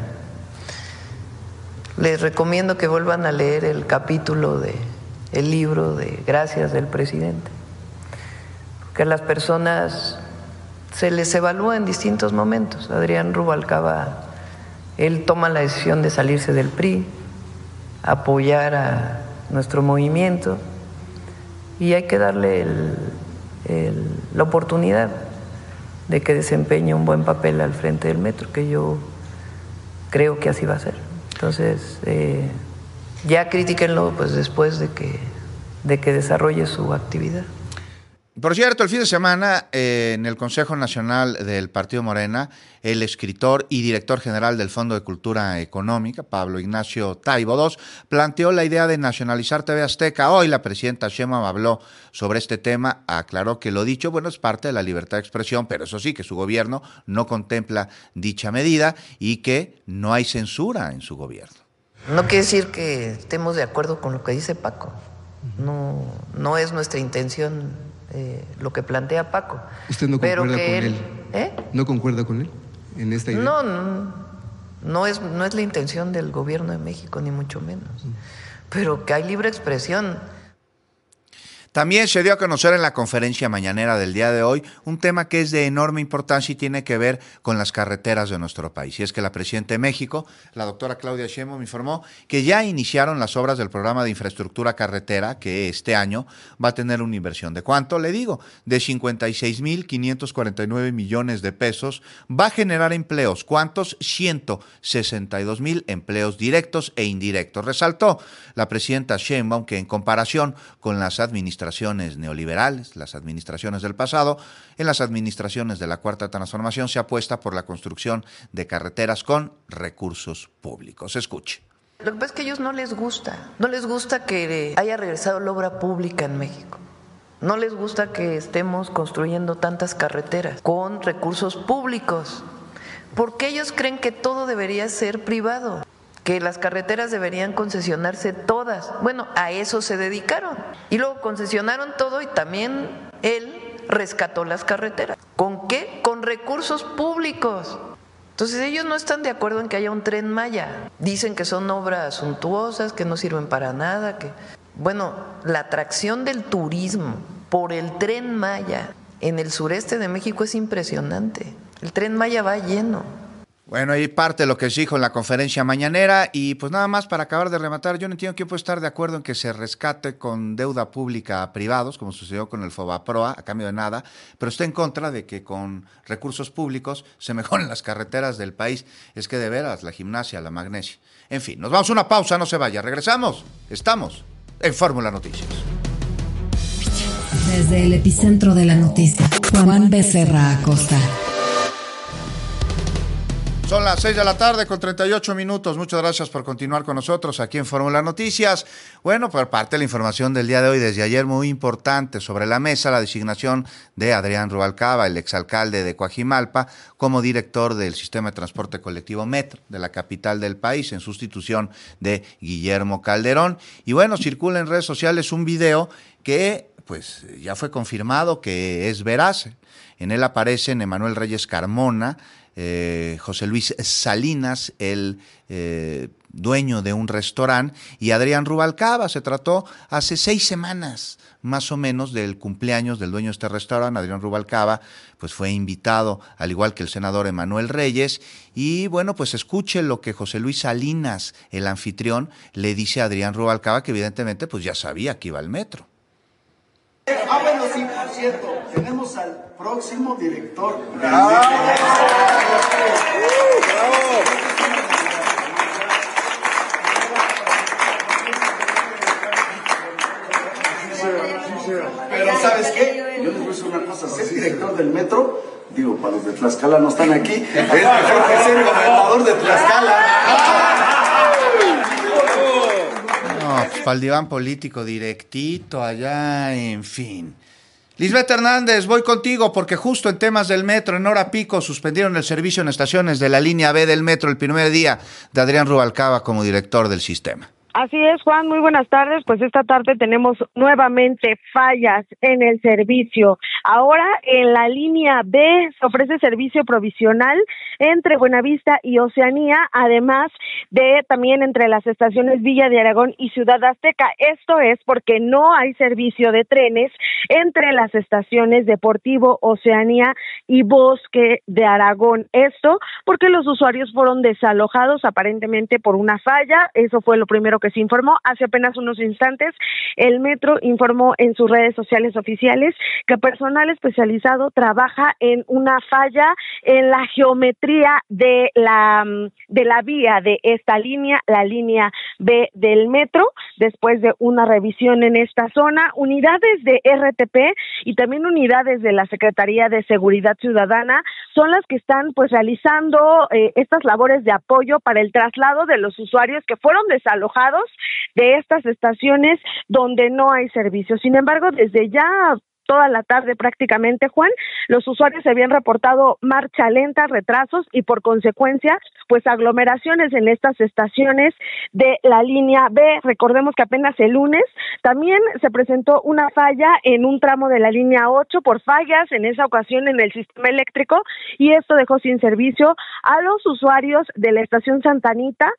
Les recomiendo que vuelvan a leer el capítulo de el libro de Gracias del presidente, porque a las personas se les evalúa en distintos momentos. Adrián Rubalcaba, él toma la decisión de salirse del P R I, apoyar a nuestro movimiento, y hay que darle el, el, la oportunidad de que desempeñe un buen papel al frente del metro, que yo creo que así va a ser. Entonces, eh, ya critíquenlo pues después de que, de que desarrolle su actividad. Por cierto, el fin de semana eh, en el Consejo Nacional del Partido Morena, el escritor y director general del Fondo de Cultura Económica, Pablo Ignacio Taibo segundo, planteó la idea de nacionalizar T V Azteca. Hoy la presidenta Sheinbaum habló sobre este tema, aclaró que lo dicho, bueno, es parte de la libertad de expresión, pero eso sí, que su gobierno no contempla dicha medida y que no hay censura en su gobierno. No quiere decir que estemos de acuerdo con lo que dice Paco, no, no es nuestra intención. Eh, lo que plantea Paco. ¿Usted no concuerda con él? él? ¿Eh? ¿No concuerda con él en esta idea? No, no, no es, no es la intención del gobierno de México, ni mucho menos. Mm. Pero que hay libre expresión. También se dio a conocer en la conferencia mañanera del día de hoy un tema que es de enorme importancia y tiene que ver con las carreteras de nuestro país. Y es que la presidenta de México, la doctora Claudia Sheinbaum, informó que ya iniciaron las obras del programa de infraestructura carretera, que este año va a tener una inversión de ¿cuánto? Le digo, de cincuenta y seis mil quinientos cuarenta y nueve millones de pesos. Va a generar empleos. ¿Cuántos? ciento sesenta y dos mil empleos directos e indirectos. Resaltó la presidenta Sheinbaum que en comparación con las administraciones neoliberales, las administraciones del pasado, en las administraciones de la Cuarta Transformación se apuesta por la construcción de carreteras con recursos públicos. Escuche. Lo que pasa es que a ellos no les gusta, no les gusta que haya regresado la obra pública en México. No les gusta que estemos construyendo tantas carreteras con recursos públicos, porque ellos creen que todo debería ser privado, que las carreteras deberían concesionarse todas. Bueno, a eso se dedicaron. Y luego concesionaron todo y también él rescató las carreteras. ¿Con qué? Con recursos públicos. Entonces ellos no están de acuerdo en que haya un Tren Maya. Dicen que son obras suntuosas, que no sirven para nada, que... Bueno, la atracción del turismo por el Tren Maya en el sureste de México es impresionante. El Tren Maya va lleno. Bueno, ahí parte lo que se dijo en la conferencia mañanera y pues nada más para acabar de rematar, yo no entiendo quién puede estar de acuerdo en que se rescate con deuda pública a privados, como sucedió con el Fobaproa, a cambio de nada, pero está en contra de que con recursos públicos se mejoren las carreteras del país. Es que de veras, la gimnasia, la magnesia. En fin, nos vamos a una pausa, no se vaya, regresamos, estamos en Fórmula Noticias. Desde el epicentro de la noticia, Juan Becerra Acosta. Son las seis de la tarde con treinta y ocho minutos. Muchas gracias por continuar con nosotros aquí en Fórmula Noticias. Bueno, por parte de la información del día de hoy, desde ayer muy importante sobre la mesa, la designación de Adrián Rubalcaba, el exalcalde de Coajimalpa, como director del sistema de transporte colectivo Metro de la capital del país, en sustitución de Guillermo Calderón. Y bueno, circula en redes sociales un video que pues ya fue confirmado que es veraz. En él aparecen Emanuel Reyes Carmona, Eh, José Luis Salinas, el eh, dueño de un restaurante, y Adrián Rubalcaba. Se trató hace seis semanas, más o menos, del cumpleaños del dueño de este restaurante. Adrián Rubalcaba pues fue invitado, al igual que el senador Emanuel Reyes, y bueno, pues escuche lo que José Luis Salinas, el anfitrión, le dice a Adrián Rubalcaba, que evidentemente pues ya sabía que iba al metro. Ah, bueno, sí, por cierto, tenemos al próximo director del ¡Bravo! Pero ¿sabes qué? Yo les voy a decir una cosa, ser director del metro, digo, para los de Tlaxcala no están aquí, es mejor que ser gobernador de Tlaxcala. No, pues para el diván político directito allá, en fin. Lisbeth Hernández, voy contigo porque justo en temas del metro, en hora pico, suspendieron el servicio en estaciones de la línea B del metro el primer día de Adrián Rubalcaba como director del sistema. Así es, Juan, muy buenas tardes. Pues esta tarde tenemos nuevamente fallas en el servicio. Ahora en la línea B se ofrece servicio provisional entre Buenavista y Oceanía, además de también entre las estaciones Villa de Aragón y Ciudad Azteca. Esto es porque no hay servicio de trenes entre las estaciones Deportivo Oceanía y Bosque de Aragón. Esto porque los usuarios fueron desalojados aparentemente por una falla. Eso fue lo primero que que se informó hace apenas unos instantes. El metro informó en sus redes sociales oficiales que personal especializado trabaja en una falla en la geometría de la de la vía de esta línea, la línea B del metro. Después de una revisión en esta zona, unidades de R T P y también unidades de la Secretaría de Seguridad Ciudadana son las que están pues realizando eh, estas labores de apoyo para el traslado de los usuarios que fueron desalojados de estas estaciones donde no hay servicio. Sin embargo, desde ya toda la tarde prácticamente, Juan, los usuarios se habían reportado marcha lenta, retrasos y por consecuencia, pues aglomeraciones en estas estaciones de la línea B. Recordemos que apenas el lunes también se presentó una falla en un tramo de la línea ocho por fallas, en esa ocasión en el sistema eléctrico, y esto dejó sin servicio a los usuarios de la estación Santa Anita,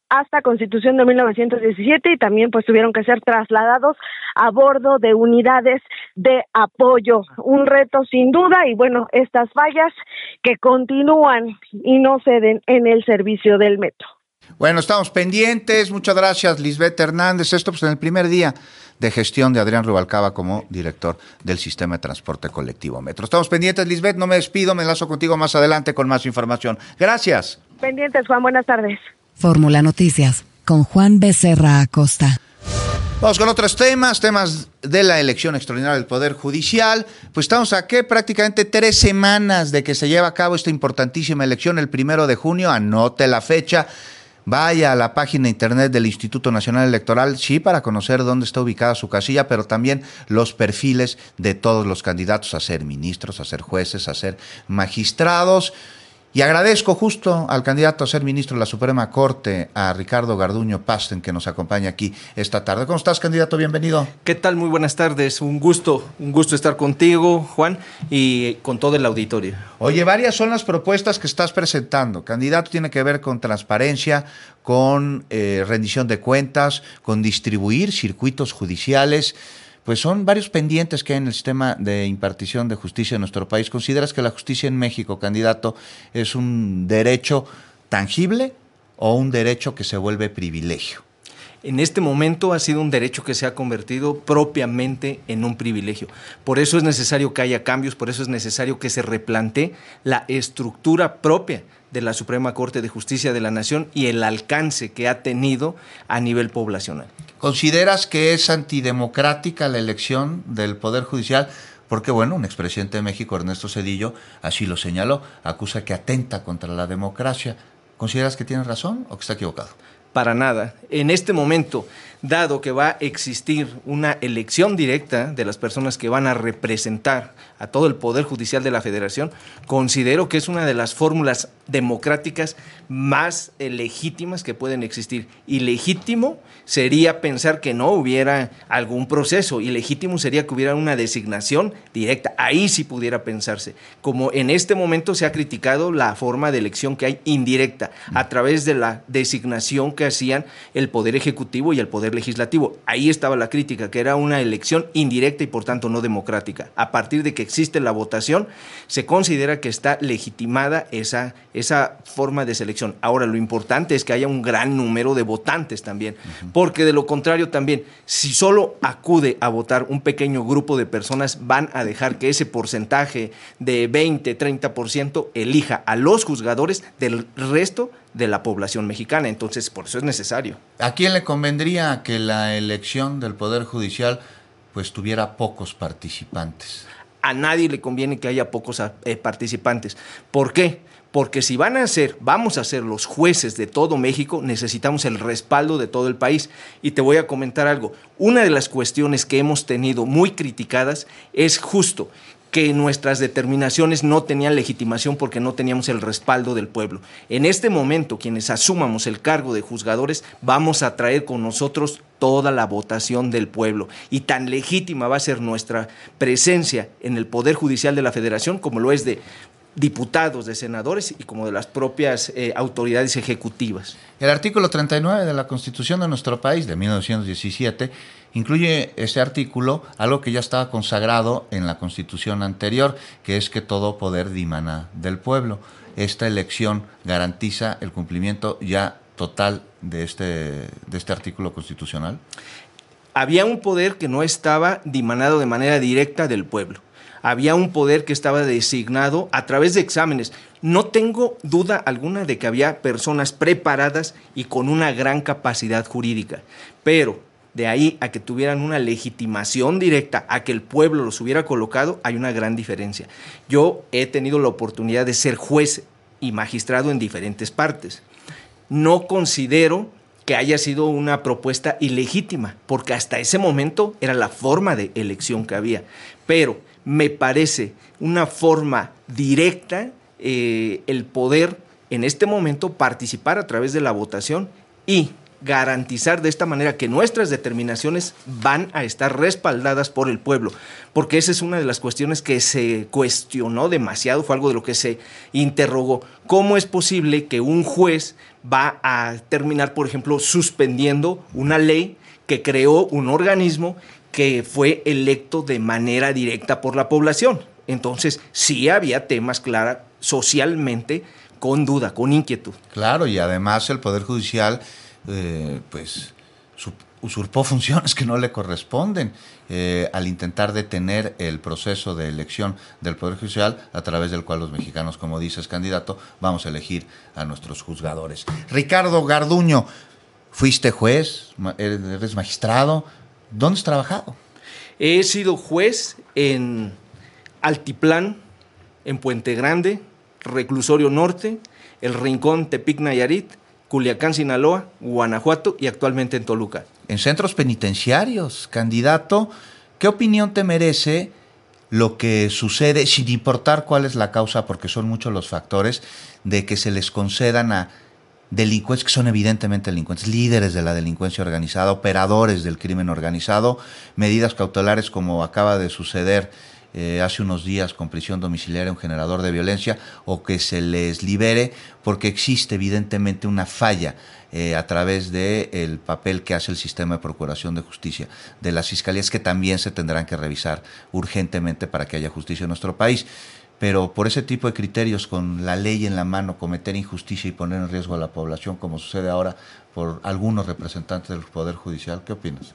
hasta Constitución de mil novecientos diecisiete y también pues tuvieron que ser trasladados a bordo de unidades de apoyo. Un reto sin duda y bueno, estas fallas que continúan y no ceden en el servicio del metro. Bueno, estamos pendientes. Muchas gracias, Lisbeth Hernández. Esto pues en el primer día de gestión de Adrián Rubalcaba como director del Sistema de Transporte Colectivo Metro. Estamos pendientes, Lisbeth. No me despido, me enlazo contigo más adelante con más información. Gracias. Pendientes, Juan. Buenas tardes. Fórmula Noticias con Juan Becerra Acosta. Vamos con otros temas, temas de la elección extraordinaria del Poder Judicial. Pues estamos aquí prácticamente tres semanas de que se lleva a cabo esta importantísima elección, el primero de junio. Anote la fecha. Vaya a la página de internet del Instituto Nacional Electoral, sí, para conocer dónde está ubicada su casilla, pero también los perfiles de todos los candidatos a ser ministros, a ser jueces, a ser magistrados. Y agradezco justo al candidato a ser ministro de la Suprema Corte, a Ricardo Garduño Pasten, que nos acompaña aquí esta tarde. ¿Cómo estás, candidato? Bienvenido. ¿Qué tal? Muy buenas tardes. Un gusto, un gusto estar contigo, Juan, y con todo el auditorio. Oye, varias son las propuestas que estás presentando. Candidato tiene que ver con transparencia, con eh, rendición de cuentas, con distribuir circuitos judiciales. Pues son varios pendientes que hay en el sistema de impartición de justicia en nuestro país. ¿Consideras que la justicia en México, candidato, es un derecho tangible o un derecho que se vuelve privilegio? En este momento ha sido un derecho que se ha convertido propiamente en un privilegio. Por eso es necesario que haya cambios, por eso es necesario que se replantee la estructura propia de la Suprema Corte de Justicia de la Nación y el alcance que ha tenido a nivel poblacional. ¿Consideras que es antidemocrática la elección del Poder Judicial? Porque, bueno, un expresidente de México, Ernesto Zedillo, así lo señaló, acusa que atenta contra la democracia. ¿Consideras que tiene razón o que está equivocado? Para nada. En este momento, dado que va a existir una elección directa de las personas que van a representar a todo el Poder Judicial de la Federación, considero que es una de las fórmulas democráticas más eh, legítimas que pueden existir. Ilegítimo sería pensar que no hubiera algún proceso, ilegítimo sería que hubiera una designación directa. Ahí sí pudiera pensarse. Como en este momento se ha criticado la forma de elección que hay indirecta, a través de la designación que hacían el Poder Ejecutivo y el Poder Legislativo. Ahí estaba la crítica, que era una elección indirecta y por tanto no democrática. A partir de que existe la votación, se considera que está legitimada esa, esa forma de selección. Ahora, lo importante es que haya un gran número de votantes también, uh-huh. porque de lo contrario también, si solo acude a votar un pequeño grupo de personas, van a dejar que ese porcentaje de veinte, treinta por ciento elija a los juzgadores del resto de la población mexicana. Entonces, por eso es necesario. ¿A quién le convendría que la elección del Poder Judicial pues tuviera pocos participantes? A nadie le conviene que haya pocos eh, participantes. ¿Por qué? Porque si van a ser, vamos a ser los jueces de todo México, necesitamos el respaldo de todo el país. Y te voy a comentar algo. Una de las cuestiones que hemos tenido muy criticadas es justo que nuestras determinaciones no tenían legitimación porque no teníamos el respaldo del pueblo. En este momento, quienes asumamos el cargo de juzgadores, vamos a traer con nosotros toda la votación del pueblo. Y tan legítima va a ser nuestra presencia en el Poder Judicial de la Federación como lo es de diputados, de senadores y como de las propias eh, autoridades ejecutivas. El artículo treinta y nueve de la Constitución de nuestro país, de mil novecientos diecisiete, incluye ese artículo, algo que ya estaba consagrado en la Constitución anterior, que es que todo poder dimana del pueblo. Esta elección garantiza el cumplimiento ya total de este, de este artículo constitucional. Había un poder que no estaba dimanado de manera directa del pueblo. Había un poder que estaba designado a través de exámenes. No tengo duda alguna de que había personas preparadas y con una gran capacidad jurídica, pero de ahí a que tuvieran una legitimación directa, a que el pueblo los hubiera colocado, hay una gran diferencia. Yo he tenido la oportunidad de ser juez y magistrado en diferentes partes. No considero que haya sido una propuesta ilegítima, porque hasta ese momento era la forma de elección que había. Pero me parece una forma directa eh, el poder en este momento participar a través de la votación y garantizar de esta manera que nuestras determinaciones van a estar respaldadas por el pueblo, porque esa es una de las cuestiones que se cuestionó demasiado, fue algo de lo que se interrogó. ¿Cómo es posible que un juez va a terminar, por ejemplo, suspendiendo una ley que creó un organismo que fue electo de manera directa por la población? Entonces, sí había temas, claros, socialmente, con duda, con inquietud. Claro, y además el Poder Judicial, eh, pues, usurpó funciones que no le corresponden eh, al intentar detener el proceso de elección del Poder Judicial, a través del cual los mexicanos, como dices, candidato, vamos a elegir a nuestros juzgadores. Ricardo Garduño, fuiste juez, eres magistrado, ¿dónde has trabajado? He sido juez en Altiplán, en Puente Grande, Reclusorio Norte, El Rincón, Tepic, Nayarit, Culiacán, Sinaloa, Guanajuato y actualmente en Toluca. En centros penitenciarios, candidato, ¿qué opinión te merece lo que sucede, sin importar cuál es la causa, porque son muchos los factores, de que se les concedan a delincuentes que son evidentemente delincuentes, líderes de la delincuencia organizada, operadores del crimen organizado, medidas cautelares como acaba de suceder Eh, hace unos días con prisión domiciliaria, un generador de violencia, o que se les libere porque existe evidentemente una falla eh, a través del papel que hace el sistema de procuración de justicia de las fiscalías, que también se tendrán que revisar urgentemente para que haya justicia en nuestro país. Pero por ese tipo de criterios, con la ley en la mano, cometer injusticia y poner en riesgo a la población, como sucede ahora por algunos representantes del Poder Judicial, ¿qué opinas?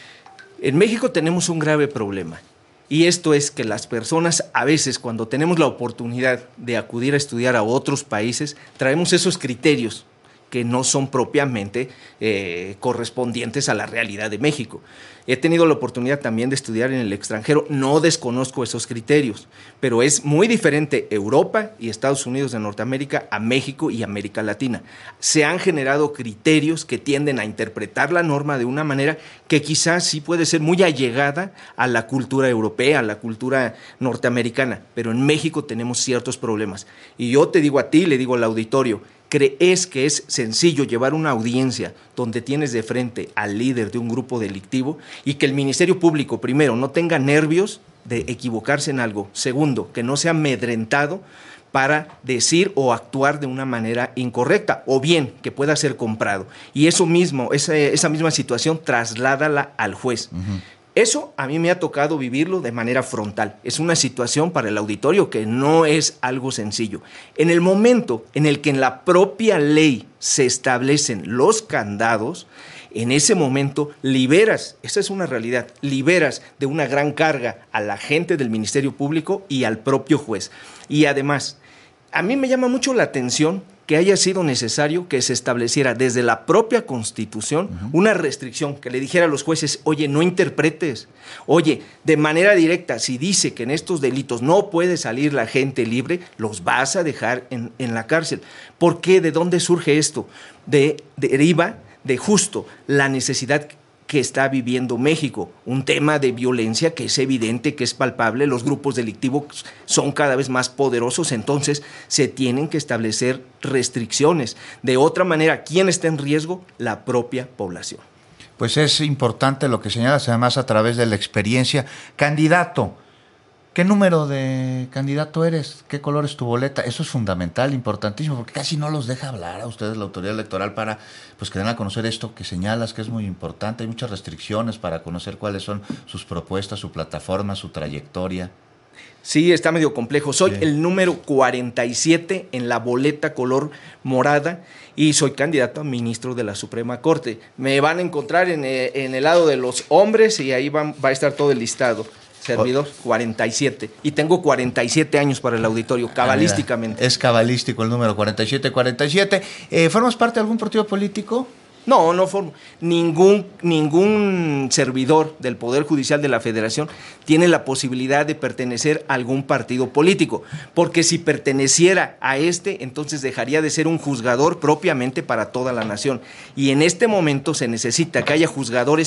En México tenemos un grave problema. Y esto es que las personas, a veces, cuando tenemos la oportunidad de acudir a estudiar a otros países, traemos esos criterios que no son propiamente eh, correspondientes a la realidad de México. He tenido la oportunidad también de estudiar en el extranjero, no desconozco esos criterios, pero es muy diferente Europa y Estados Unidos de Norteamérica a México y América Latina. Se han generado criterios que tienden a interpretar la norma de una manera que quizás sí puede ser muy allegada a la cultura europea, a la cultura norteamericana, pero en México tenemos ciertos problemas. Y yo te digo a ti, le digo al auditorio, ¿crees que es sencillo llevar una audiencia donde tienes de frente al líder de un grupo delictivo y que el Ministerio Público, primero, no tenga nervios de equivocarse en algo? Segundo, que no sea amedrentado para decir o actuar de una manera incorrecta, o bien que pueda ser comprado. Y eso mismo, esa, esa misma situación, trasládala al juez. Uh-huh. Eso a mí me ha tocado vivirlo de manera frontal. Es una situación para el auditorio que no es algo sencillo. En el momento en el que en la propia ley se establecen los candados, en ese momento liberas, esa es una realidad, liberas de una gran carga a la gente del Ministerio Público y al propio juez. Y además, a mí me llama mucho la atención que haya sido necesario que se estableciera desde la propia Constitución uh-huh. una restricción, que le dijera a los jueces, oye, no interpretes, oye, de manera directa, si dice que en estos delitos no puede salir la gente libre, los vas a dejar en, en la cárcel. ¿Por qué? ¿De dónde surge esto? De, deriva de justo la necesidad que está viviendo México, un tema de violencia que es evidente, que es palpable, los grupos delictivos son cada vez más poderosos, entonces se tienen que establecer restricciones. De otra manera, ¿quién está en riesgo? La propia población. Pues es importante lo que señalas, además a través de la experiencia. Candidato, ¿qué número de candidato eres? ¿Qué color es tu boleta? Eso es fundamental, importantísimo, porque casi no los deja hablar a ustedes la autoridad electoral para pues que den a conocer esto que señalas, que es muy importante. Hay muchas restricciones para conocer cuáles son sus propuestas, su plataforma, su trayectoria. Sí, está medio complejo. Soy sí. el número cuarenta y siete en la boleta color morada y soy candidato a ministro de la Suprema Corte. Me van a encontrar en, en el lado de los hombres y ahí va, va a estar todo el listado. Servidor, cuarenta y siete. Y tengo cuarenta y siete años para el auditorio, cabalísticamente. Ah, mira, es cabalístico el número cuarenta y siete cuarenta y siete. Eh, ¿Formas parte de algún partido político? No, no formo. Ningún, ningún servidor del Poder Judicial de la Federación tiene la posibilidad de pertenecer a algún partido político, porque si perteneciera a este, entonces dejaría de ser un juzgador propiamente para toda la nación. Y en este momento se necesita que haya juzgadores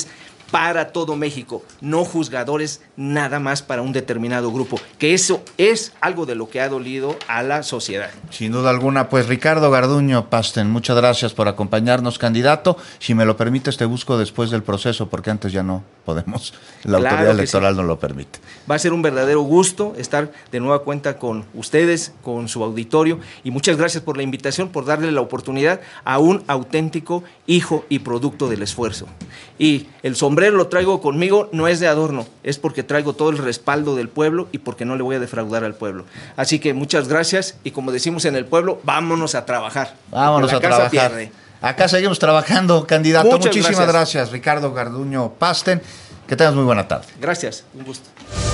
para todo México, no juzgadores nada más para un determinado grupo, que eso es algo de lo que ha dolido a la sociedad. Sin duda alguna, pues Ricardo Garduño Pasten, muchas gracias por acompañarnos, candidato. Si me lo permites, te busco después del proceso, porque antes ya no podemos, la Claro autoridad que electoral sí. no lo permite. Va a ser un verdadero gusto estar de nueva cuenta con ustedes, con su auditorio, y muchas gracias por la invitación, por darle la oportunidad a un auténtico hijo y producto del esfuerzo. Y el sombrero lo traigo conmigo, no es de adorno, es porque traigo todo el respaldo del pueblo y porque no le voy a defraudar al pueblo. Así que muchas gracias, y como decimos en el pueblo, vámonos a trabajar. Vámonos a trabajar. Pierde. Acá seguimos trabajando, candidato. Muchas Muchísimas gracias. gracias, Ricardo Garduño Pasten. Que tengas muy buena tarde. Gracias, un gusto.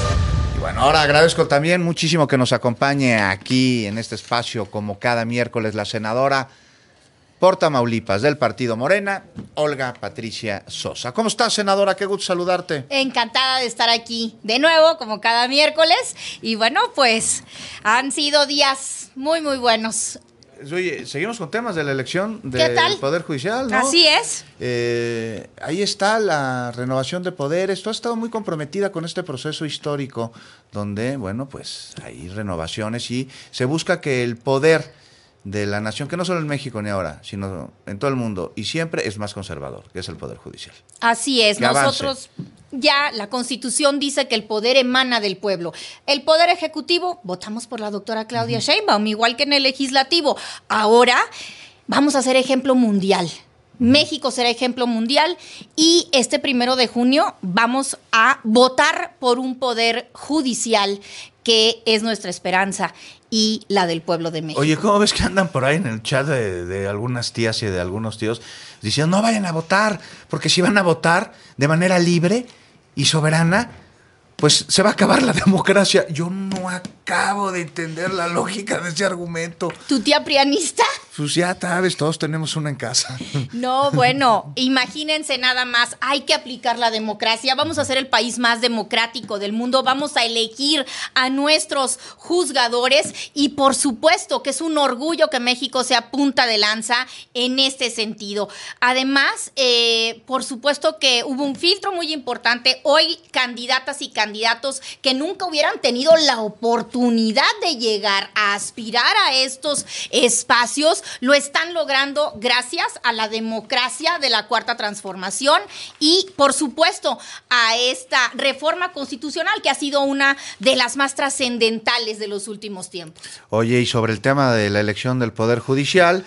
Y bueno, ahora agradezco también muchísimo que nos acompañe aquí en este espacio, como cada miércoles, la senadora por Tamaulipas del Partido Morena, Olga Patricia Sosa. ¿Cómo estás, senadora? Qué gusto saludarte. Encantada de estar aquí de nuevo, como cada miércoles. Y bueno, pues han sido días muy, muy buenos. Oye, seguimos con temas de la elección del Poder Judicial, ¿no? Así es. Eh, ahí está la renovación de poderes. Tú has estado muy comprometida con este proceso histórico donde, bueno, pues hay renovaciones y se busca que el poder de la nación, que no solo en México ni ahora, sino en todo el mundo, y siempre es más conservador, que es el Poder Judicial. Así es, que nosotros avance. Ya la Constitución dice que el poder emana del pueblo. El Poder Ejecutivo, votamos por la doctora Claudia uh-huh. Sheinbaum, igual que en el Legislativo. Ahora vamos a ser ejemplo mundial. México será ejemplo mundial y este primero de junio vamos a votar por un poder judicial que es nuestra esperanza y la del pueblo de México. Oye, ¿cómo ves que andan por ahí en el chat de, de algunas tías y de algunos tíos diciendo no vayan a votar, porque si van a votar de manera libre y soberana, pues se va a acabar la democracia? Yo no acabo de entender la lógica de ese argumento. ¿Tu tía prianista? Pues ya sabes, todos tenemos una en casa. No, bueno, imagínense nada más, hay que aplicar la democracia, vamos a ser el país más democrático del mundo, vamos a elegir a nuestros juzgadores y por supuesto que es un orgullo que México sea punta de lanza en este sentido. Además, eh, por supuesto que hubo un filtro muy importante, hoy candidatas y candidatos que nunca hubieran tenido la oportunidad de llegar a aspirar a estos espacios, lo están logrando gracias a la democracia de la Cuarta Transformación y, por supuesto, a esta reforma constitucional que ha sido una de las más trascendentales de los últimos tiempos. Oye, y sobre el tema de la elección del Poder Judicial,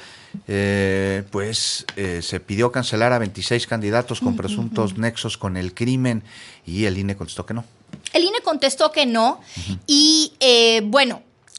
eh, pues eh, se pidió cancelar a veintiséis candidatos con presuntos uh-huh. nexos con el crimen y el I N E contestó que no. El I N E contestó que no uh-huh. y, eh, bueno,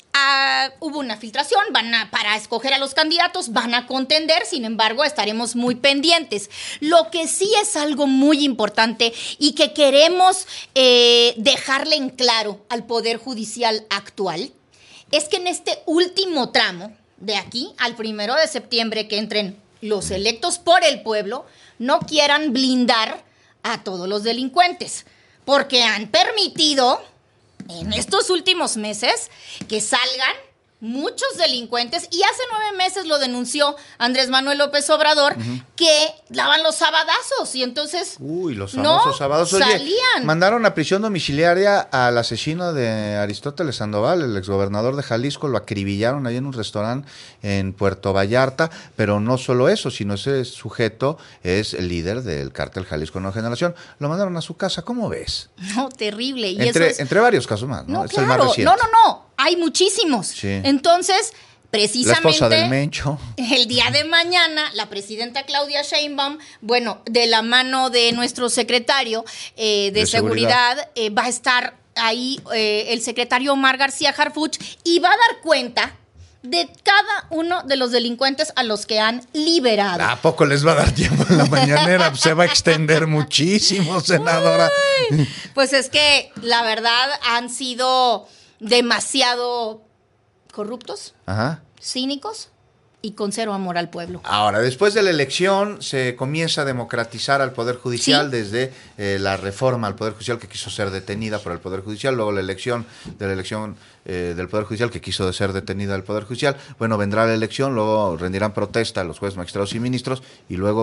Uh, hubo una filtración, van a, para escoger a los candidatos, van a contender, sin embargo, estaremos muy pendientes. Lo que sí es algo muy importante y que queremos eh, dejarle en claro al Poder Judicial actual, es que en este último tramo, de aquí al primero de septiembre, que entren los electos por el pueblo, no quieran blindar a todos los delincuentes, porque han permitido en estos últimos meses que salgan muchos delincuentes, y hace nueve meses lo denunció Andrés Manuel López Obrador, uh-huh. que daban los sabadazos y entonces Uy, los famosos no sabadazos. Oye, salían. Mandaron a prisión domiciliaria al asesino de Aristóteles Sandoval, el exgobernador de Jalisco, lo acribillaron ahí en un restaurante en Puerto Vallarta, pero no solo eso, sino ese sujeto es el líder del cártel Jalisco Nueva Generación. Lo mandaron a su casa, ¿cómo ves? No, terrible. Y entre, eso es... entre varios casos más, ¿no? No, es claro. el más reciente. No, no, no. Hay muchísimos. Sí. Entonces, precisamente la esposa del Mencho. El día de mañana, la presidenta Claudia Sheinbaum, bueno, de la mano de nuestro secretario eh, de, de Seguridad, seguridad eh, va a estar ahí eh, el secretario Omar García Harfuch y va a dar cuenta de cada uno de los delincuentes a los que han liberado. ¿A poco les va a dar tiempo en la mañanera? Se va a extender muchísimo, senadora. Uy, pues es que la verdad han sido demasiado corruptos, Ajá. cínicos y con cero amor al pueblo. Ahora, después de la elección se comienza a democratizar al Poder Judicial, ¿sí? Desde eh, la reforma al Poder Judicial que quiso ser detenida por el Poder Judicial, luego la elección de la elección eh, del Poder Judicial que quiso ser detenida del Poder Judicial. Bueno, vendrá la elección, luego rendirán protesta los jueces, magistrados y ministros y luego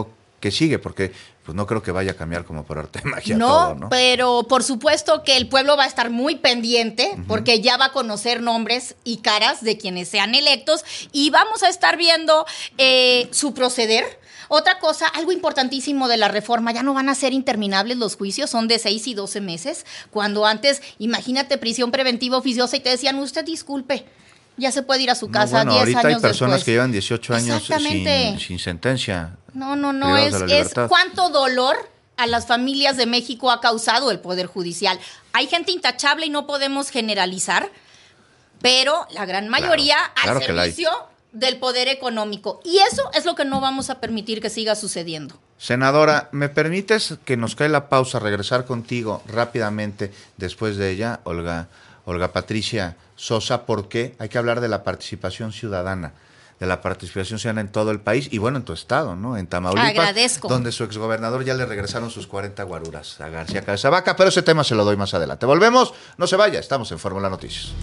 qué sigue, porque pues no creo que vaya a cambiar como por arte de magia no, todo, ¿no? Pero por supuesto que el pueblo va a estar muy pendiente, uh-huh. porque ya va a conocer nombres y caras de quienes sean electos y vamos a estar viendo eh, su proceder. Otra cosa, algo importantísimo de la reforma, ya no van a ser interminables los juicios, son de seis y doce meses, cuando antes, imagínate, prisión preventiva oficiosa y te decían, usted disculpe, ya se puede ir a su casa no, bueno, diez ahorita años hay personas después. que llevan dieciocho años sin, sin sentencia. No, no, no, es, es cuánto dolor a las familias de México ha causado el Poder Judicial. Hay gente intachable y no podemos generalizar, pero la gran mayoría claro, al claro servicio del poder económico. Y eso es lo que no vamos a permitir que siga sucediendo. Senadora, ¿me permites que nos cae la pausa, regresar contigo rápidamente después de ella, Olga, Olga Patricia Sosa, porque hay que hablar de la participación ciudadana, de la participación ciudadana en todo el país y bueno, en tu estado, ¿no? En Tamaulipas, agradezco. Donde su exgobernador ya le regresaron sus cuarenta guaruras a García Cabeza Vaca, pero ese tema se lo doy más adelante. Volvemos, no se vaya, estamos en Fórmula Noticias.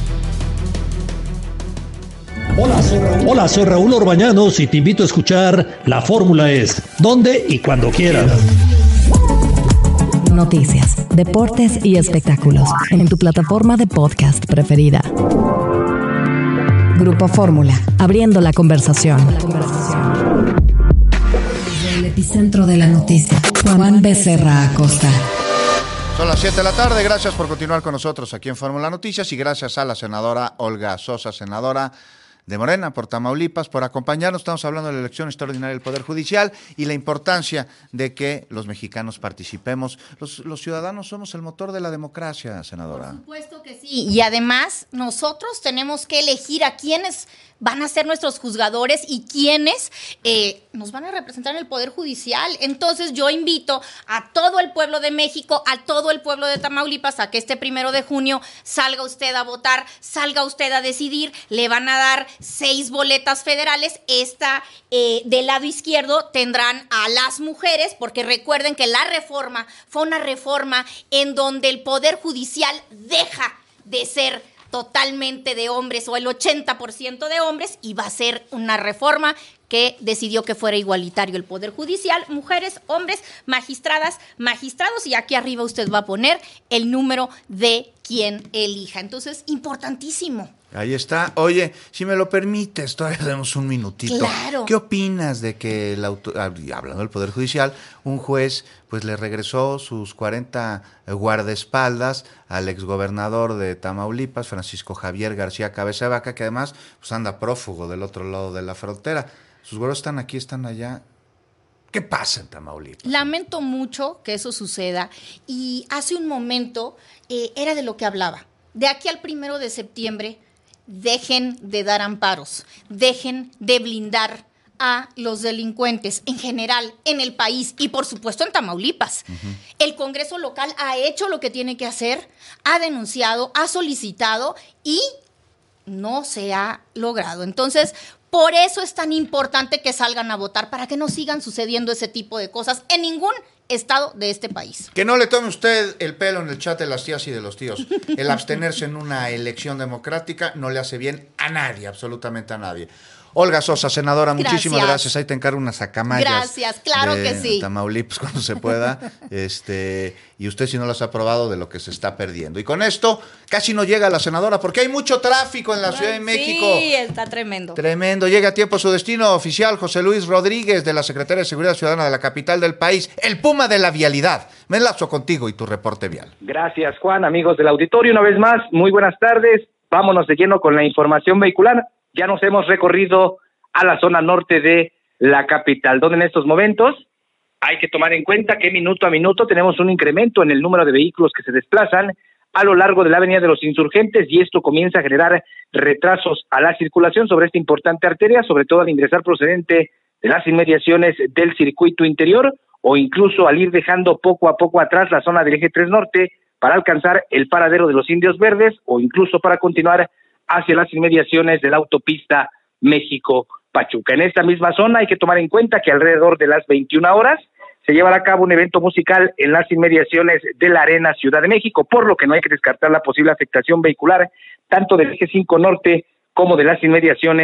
Hola soy, Raúl. Hola, soy Raúl Orbañanos y te invito a escuchar La Fórmula Es, donde y cuando quieras. Noticias, deportes y espectáculos en tu plataforma de podcast preferida. Grupo Fórmula, abriendo la conversación. Desde el epicentro de la noticia, Juan Becerra Acosta. Son las siete de la tarde, gracias por continuar con nosotros aquí en Fórmula Noticias y gracias a la senadora Olga Sosa, senadora de Morena por Tamaulipas, por acompañarnos. Estamos hablando de la elección extraordinaria del Poder Judicial y la importancia de que los mexicanos participemos. Los, los ciudadanos somos el motor de la democracia, senadora. Por supuesto que sí. Y además, nosotros tenemos que elegir a quienes van a ser nuestros juzgadores y quienes eh, nos van a representar en el Poder Judicial. Entonces yo invito a todo el pueblo de México, a todo el pueblo de Tamaulipas, a que este primero de junio salga usted a votar, salga usted a decidir. Le van a dar seis boletas federales. Esta eh, del lado izquierdo tendrán a las mujeres, porque recuerden que la reforma fue una reforma en donde el Poder Judicial deja de ser totalmente de hombres o el ochenta por ciento de hombres y va a ser una reforma que decidió que fuera igualitario el Poder Judicial, mujeres, hombres, magistradas, magistrados y aquí arriba usted va a poner el número de quien elija. Entonces, importantísimo. Ahí está. Oye, si me lo permites, todavía tenemos un minutito. Claro. ¿Qué opinas de que, el auto, hablando del Poder Judicial, un juez pues le regresó sus cuarenta guardaespaldas al exgobernador de Tamaulipas, Francisco Javier García Cabeza de Vaca, que además pues anda prófugo del otro lado de la frontera? Sus güeros están aquí, están allá. ¿Qué pasa en Tamaulipas? Lamento mucho que eso suceda y hace un momento eh, era de lo que hablaba. De aquí al primero de septiembre, dejen de dar amparos, dejen de blindar a los delincuentes en general en el país y por supuesto en Tamaulipas. Uh-huh. El Congreso local ha hecho lo que tiene que hacer, ha denunciado, ha solicitado y no se ha logrado. Entonces, por eso es tan importante que salgan a votar, para que no sigan sucediendo ese tipo de cosas en ningún estado de este país. Que no le tome usted el pelo en el chat de las tías y de los tíos. El abstenerse en una elección democrática no le hace bien a nadie, absolutamente a nadie. Olga Sosa, senadora, gracias. Muchísimas gracias. Ahí te encargo unas sacamayas. Gracias, claro de que sí. Tamaulipas cuando se pueda. este Y usted, si no las ha probado, de lo que se está perdiendo. Y con esto casi no llega la senadora porque hay mucho tráfico en la Ciudad de México. Sí, está tremendo. Tremendo. Llega a tiempo su destino oficial, José Luis Rodríguez, de la Secretaría de Seguridad Ciudadana de la capital del país, el Puma de la vialidad. Me enlazo contigo y tu reporte vial. Gracias, Juan. Amigos del auditorio, una vez más, muy buenas tardes. Vámonos de lleno con la información vehicular. Ya nos hemos recorrido a la zona norte de la capital, donde en estos momentos hay que tomar en cuenta que minuto a minuto tenemos un incremento en el número de vehículos que se desplazan a lo largo de la Avenida de los Insurgentes y esto comienza a generar retrasos a la circulación sobre esta importante arteria, sobre todo al ingresar procedente de las inmediaciones del circuito interior o incluso al ir dejando poco a poco atrás la zona del eje tres norte para alcanzar el paradero de los Indios Verdes o incluso para continuar hacia las inmediaciones de la autopista México-Pachuca. En esta misma zona hay que tomar en cuenta que alrededor de las veintiuna horas se llevará a cabo un evento musical en las inmediaciones de la Arena Ciudad de México, por lo que no hay que descartar la posible afectación vehicular tanto del eje cinco norte como de las inmediaciones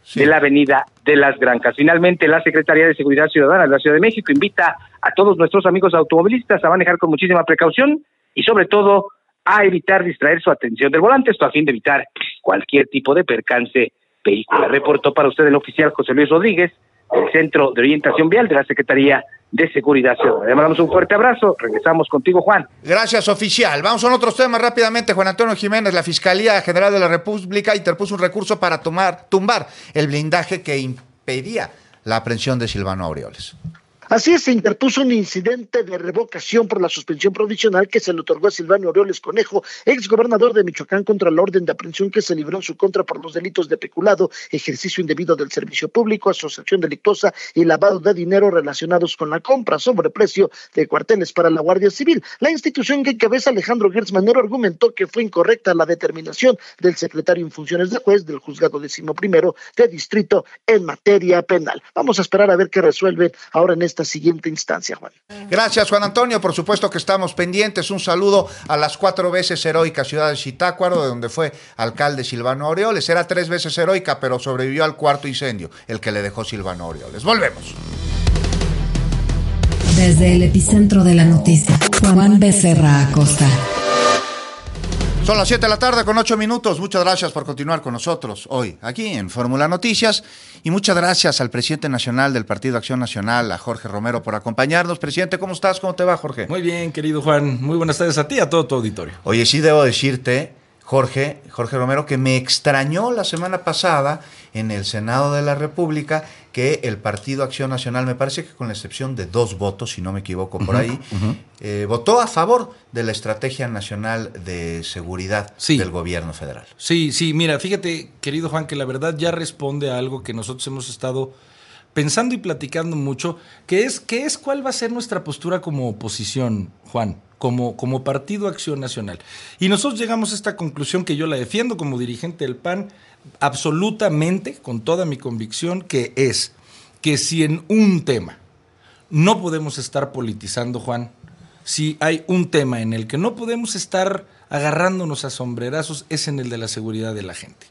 sí. de la Avenida de las Granjas. Finalmente, la Secretaría de Seguridad Ciudadana de la Ciudad de México invita a todos nuestros amigos automovilistas a manejar con muchísima precaución y sobre todo a evitar distraer su atención del volante, esto a fin de evitar cualquier tipo de percance vehicular. Reportó para usted el oficial José Luis Rodríguez, del Centro de Orientación Vial de la Secretaría de Seguridad Ciudadana. Le mandamos un fuerte abrazo. Regresamos contigo, Juan. Gracias, oficial. Vamos a otros temas rápidamente. Juan Antonio Jiménez, la Fiscalía General de la República interpuso un recurso para tomar, tumbar el blindaje que impedía la aprehensión de Silvano Aureoles. Así es, se interpuso un incidente de revocación por la suspensión provisional que se le otorgó a Silvano Aureoles Conejo, exgobernador de Michoacán, contra la orden de aprehensión que se libró en su contra por los delitos de peculado, ejercicio indebido del servicio público, asociación delictuosa y lavado de dinero relacionados con la compra, sobreprecio de cuarteles para la Guardia Civil. La institución que encabeza Alejandro Gertz Manero argumentó que fue incorrecta la determinación del secretario en funciones de juez del juzgado décimo primero de distrito en materia penal. Vamos a esperar a ver qué resuelven ahora en esta siguiente instancia, Juan. Gracias, Juan Antonio. Por supuesto que estamos pendientes. Un saludo a las cuatro veces heroicas ciudad de Zitácuaro, de donde fue alcalde Silvano Aureoles. Era tres veces heroica, pero sobrevivió al cuarto incendio, el que le dejó Silvano Aureoles. Volvemos. Desde el epicentro de la noticia, Juan Becerra Acosta. Son las siete de la tarde con ocho minutos. Muchas gracias por continuar con nosotros hoy aquí en Fórmula Noticias y muchas gracias al presidente nacional del Partido Acción Nacional, a Jorge Romero, por acompañarnos. Presidente, ¿cómo estás? ¿Cómo te va, Jorge? Muy bien, querido Juan. Muy buenas tardes a ti y a todo tu auditorio. Oye, sí debo decirte, Jorge, Jorge Romero, que me extrañó la semana pasada en el Senado de la República que el Partido Acción Nacional, me parece que con la excepción de dos votos, si no me equivoco por uh-huh, ahí, uh-huh. eh, votó a favor de la Estrategia Nacional de Seguridad sí. del Gobierno Federal. Sí, sí, mira, fíjate, querido Juan, que la verdad ya responde a algo que nosotros hemos estado pensando y platicando mucho, que es, que es cuál va a ser nuestra postura como oposición, Juan, como, como Partido Acción Nacional. Y nosotros llegamos a esta conclusión que yo la defiendo como dirigente del P A N, absolutamente, con toda mi convicción, que es que si en un tema no podemos estar politizando, Juan, si hay un tema en el que no podemos estar agarrándonos a sombrerazos, es en el de la seguridad de la gente.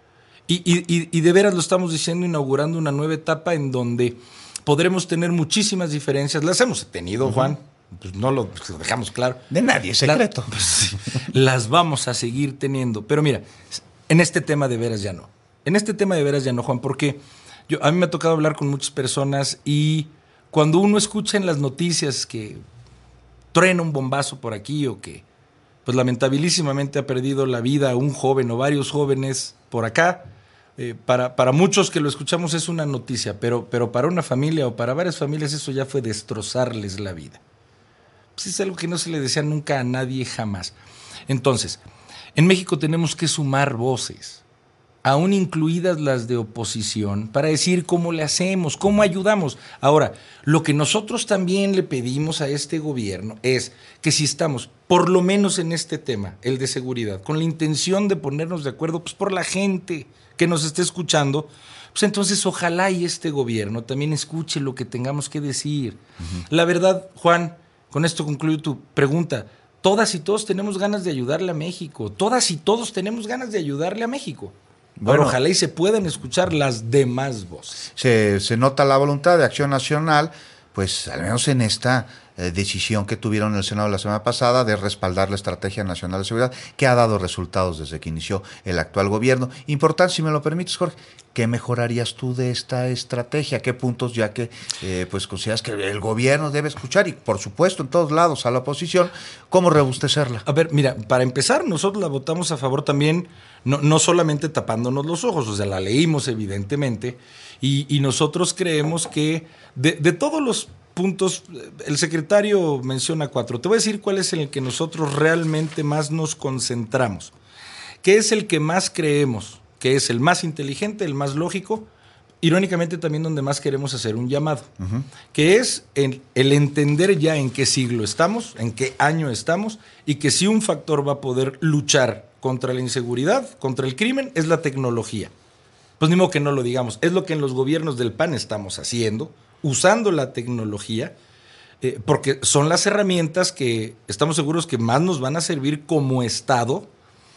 Y, y, y de veras lo estamos diciendo, inaugurando una nueva etapa en donde podremos tener muchísimas diferencias. Las hemos tenido, uh-huh. Juan, pues no lo, pues lo dejamos claro. De nadie es secreto. La, pues sí, las vamos a seguir teniendo. Pero mira, en este tema de veras ya no. En este tema de veras ya no, Juan, porque yo, a mí me ha tocado hablar con muchas personas y cuando uno escucha en las noticias que truena un bombazo por aquí o que pues lamentabilísimamente ha perdido la vida un joven o varios jóvenes por acá, eh, para, para muchos que lo escuchamos es una noticia, pero, pero para una familia o para varias familias eso ya fue destrozarles la vida. Pues es algo que no se le desea nunca a nadie jamás. Entonces, en México tenemos que sumar voces, aún incluidas las de oposición, para decir cómo le hacemos, cómo ayudamos. Ahora, lo que nosotros también le pedimos a este gobierno es que si estamos, por lo menos en este tema, el de seguridad, con la intención de ponernos de acuerdo, pues por la gente que nos esté escuchando, pues entonces ojalá y este gobierno también escuche lo que tengamos que decir. Uh-huh. La verdad, Juan, con esto concluyo tu pregunta, todas y todos tenemos ganas de ayudarle a México, todas y todos tenemos ganas de ayudarle a México. Bueno, Ahora, ojalá y se puedan escuchar las demás voces. Se, se nota la voluntad de Acción Nacional, pues al menos en esta eh, decisión que tuvieron en el Senado la semana pasada de respaldar la Estrategia Nacional de Seguridad, que ha dado resultados desde que inició el actual gobierno. Importante, si me lo permites, Jorge, ¿qué mejorarías tú de esta estrategia? ¿Qué puntos ya que eh, pues consideras que el gobierno debe escuchar? Y por supuesto, en todos lados, a la oposición, ¿cómo robustecerla? A ver, mira, para empezar, nosotros la votamos a favor también, no, no solamente tapándonos los ojos, o sea, la leímos evidentemente, y, y nosotros creemos que de, de todos los puntos, el secretario menciona cuatro, te voy a decir cuál es el que nosotros realmente más nos concentramos, que es el que más creemos, que es el más inteligente, el más lógico, irónicamente también donde más queremos hacer un llamado, uh-huh. que es el, el entender ya en qué siglo estamos, en qué año estamos, y que si un factor va a poder luchar contra la inseguridad, contra el crimen, es la tecnología. Pues ni modo que no lo digamos, es lo que en los gobiernos del P A N estamos haciendo, usando la tecnología, eh, porque son las herramientas que estamos seguros que más nos van a servir como Estado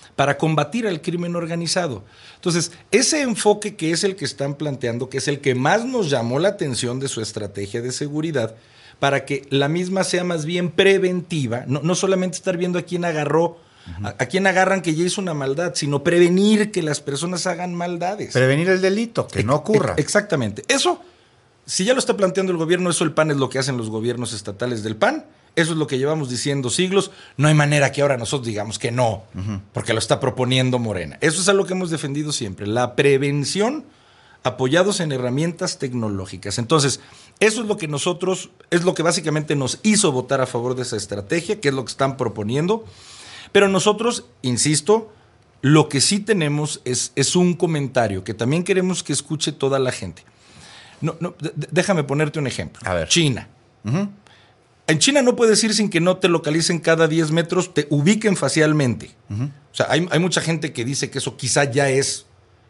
para combatir al crimen organizado. Entonces, ese enfoque que es el que están planteando, que es el que más nos llamó la atención de su estrategia de seguridad, para que la misma sea más bien preventiva, no, no solamente estar viendo a quién agarró, uh-huh. a, a quién agarran que ya hizo una maldad, sino prevenir que las personas hagan maldades. Prevenir el delito, que no ocurra. E- exactamente. Eso, si ya lo está planteando el gobierno, eso el P A N es lo que hacen los gobiernos estatales del P A N, eso es lo que llevamos diciendo siglos, no hay manera que ahora nosotros digamos que no, uh-huh. porque lo está proponiendo Morena. Eso es algo que hemos defendido siempre, la prevención apoyados en herramientas tecnológicas. Entonces, eso es lo que nosotros, es lo que básicamente nos hizo votar a favor de esa estrategia, que es lo que están proponiendo. Pero nosotros, insisto, lo que sí tenemos es, es un comentario que también queremos que escuche toda la gente. No, no, d- déjame ponerte un ejemplo. A ver. China. Uh-huh. En China no puedes ir sin que no te localicen cada diez metros, te ubiquen facialmente. Uh-huh. O sea, hay, hay mucha gente que dice que eso quizá ya es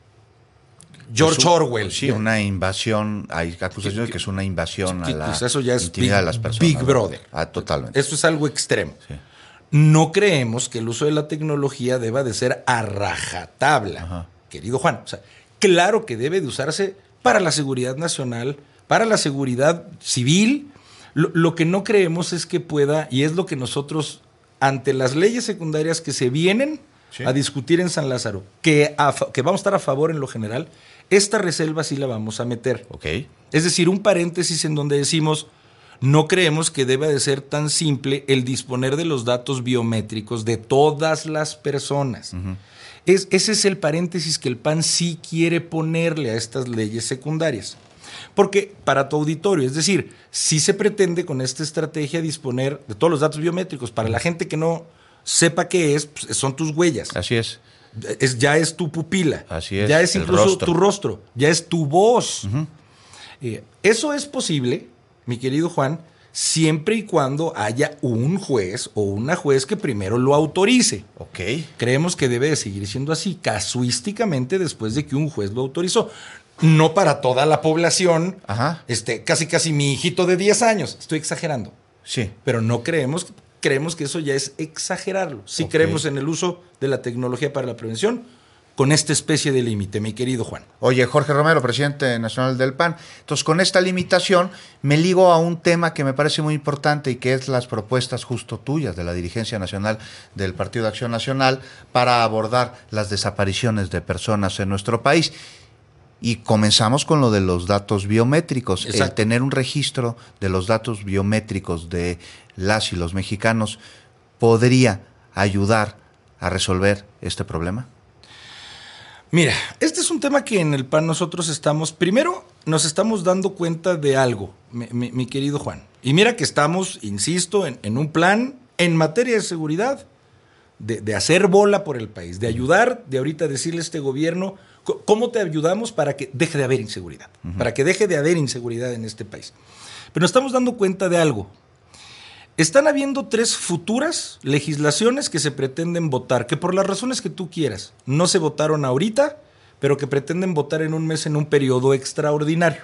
George es un, Orwell. Sí, una invasión, hay acusaciones que, que es una invasión que, a la eso ya es intimidad Big, de las personas. Big Brother. Ah, totalmente. Eso es algo extremo. Sí. No creemos que el uso de la tecnología deba de ser a rajatabla, Ajá. querido Juan. O sea, claro que debe de usarse para la seguridad nacional, para la seguridad civil. Lo, lo que no creemos es que pueda, y es lo que nosotros, ante las leyes secundarias que se vienen sí. a discutir en San Lázaro, que, a, que vamos a estar a favor en lo general, esta reserva sí la vamos a meter. Okay. Es decir, un paréntesis en donde decimos, no creemos que deba de ser tan simple el disponer de los datos biométricos de todas las personas. Uh-huh. Es, ese es el paréntesis que el P A N sí quiere ponerle a estas leyes secundarias. Porque para tu auditorio, es decir, sí se pretende con esta estrategia disponer de todos los datos biométricos. Para la gente que no sepa qué es, pues son tus huellas. Así es. Es, ya es tu pupila. Así es. Ya es incluso rostro. tu rostro. Ya es tu voz. Uh-huh. Eh, eso es posible, mi querido Juan, siempre y cuando haya un juez o una juez que primero lo autorice. Ok. Creemos que debe de seguir siendo así, casuísticamente después de que un juez lo autorizó. No para toda la población, Ajá. este, casi casi mi hijito de diez años. Estoy exagerando. Sí. Pero no creemos, creemos que eso ya es exagerarlo. Sí okay. creemos en el uso de la tecnología para la prevención, con esta especie de límite, mi querido Juan. Oye, Jorge Romero, presidente nacional del P A N. Entonces, con esta limitación me ligo a un tema que me parece muy importante y que es las propuestas justo tuyas de la dirigencia nacional del Partido de Acción Nacional para abordar las desapariciones de personas en nuestro país. Y comenzamos con lo de los datos biométricos. Exacto. El tener un registro de los datos biométricos de las y los mexicanos podría ayudar a resolver este problema. Mira, este es un tema que en el P A N nosotros estamos, primero nos estamos dando cuenta de algo, mi, mi, mi querido Juan. Y mira que estamos, insisto, en, en un plan en materia de seguridad, de, de hacer bola por el país, de ayudar, de ahorita decirle a este gobierno cómo te ayudamos para que deje de haber inseguridad, uh-huh. para que deje de haber inseguridad en este país. Pero nos estamos dando cuenta de algo. Están habiendo tres futuras legislaciones que se pretenden votar, que por las razones que tú quieras, no se votaron ahorita, pero que pretenden votar en un mes en un periodo extraordinario.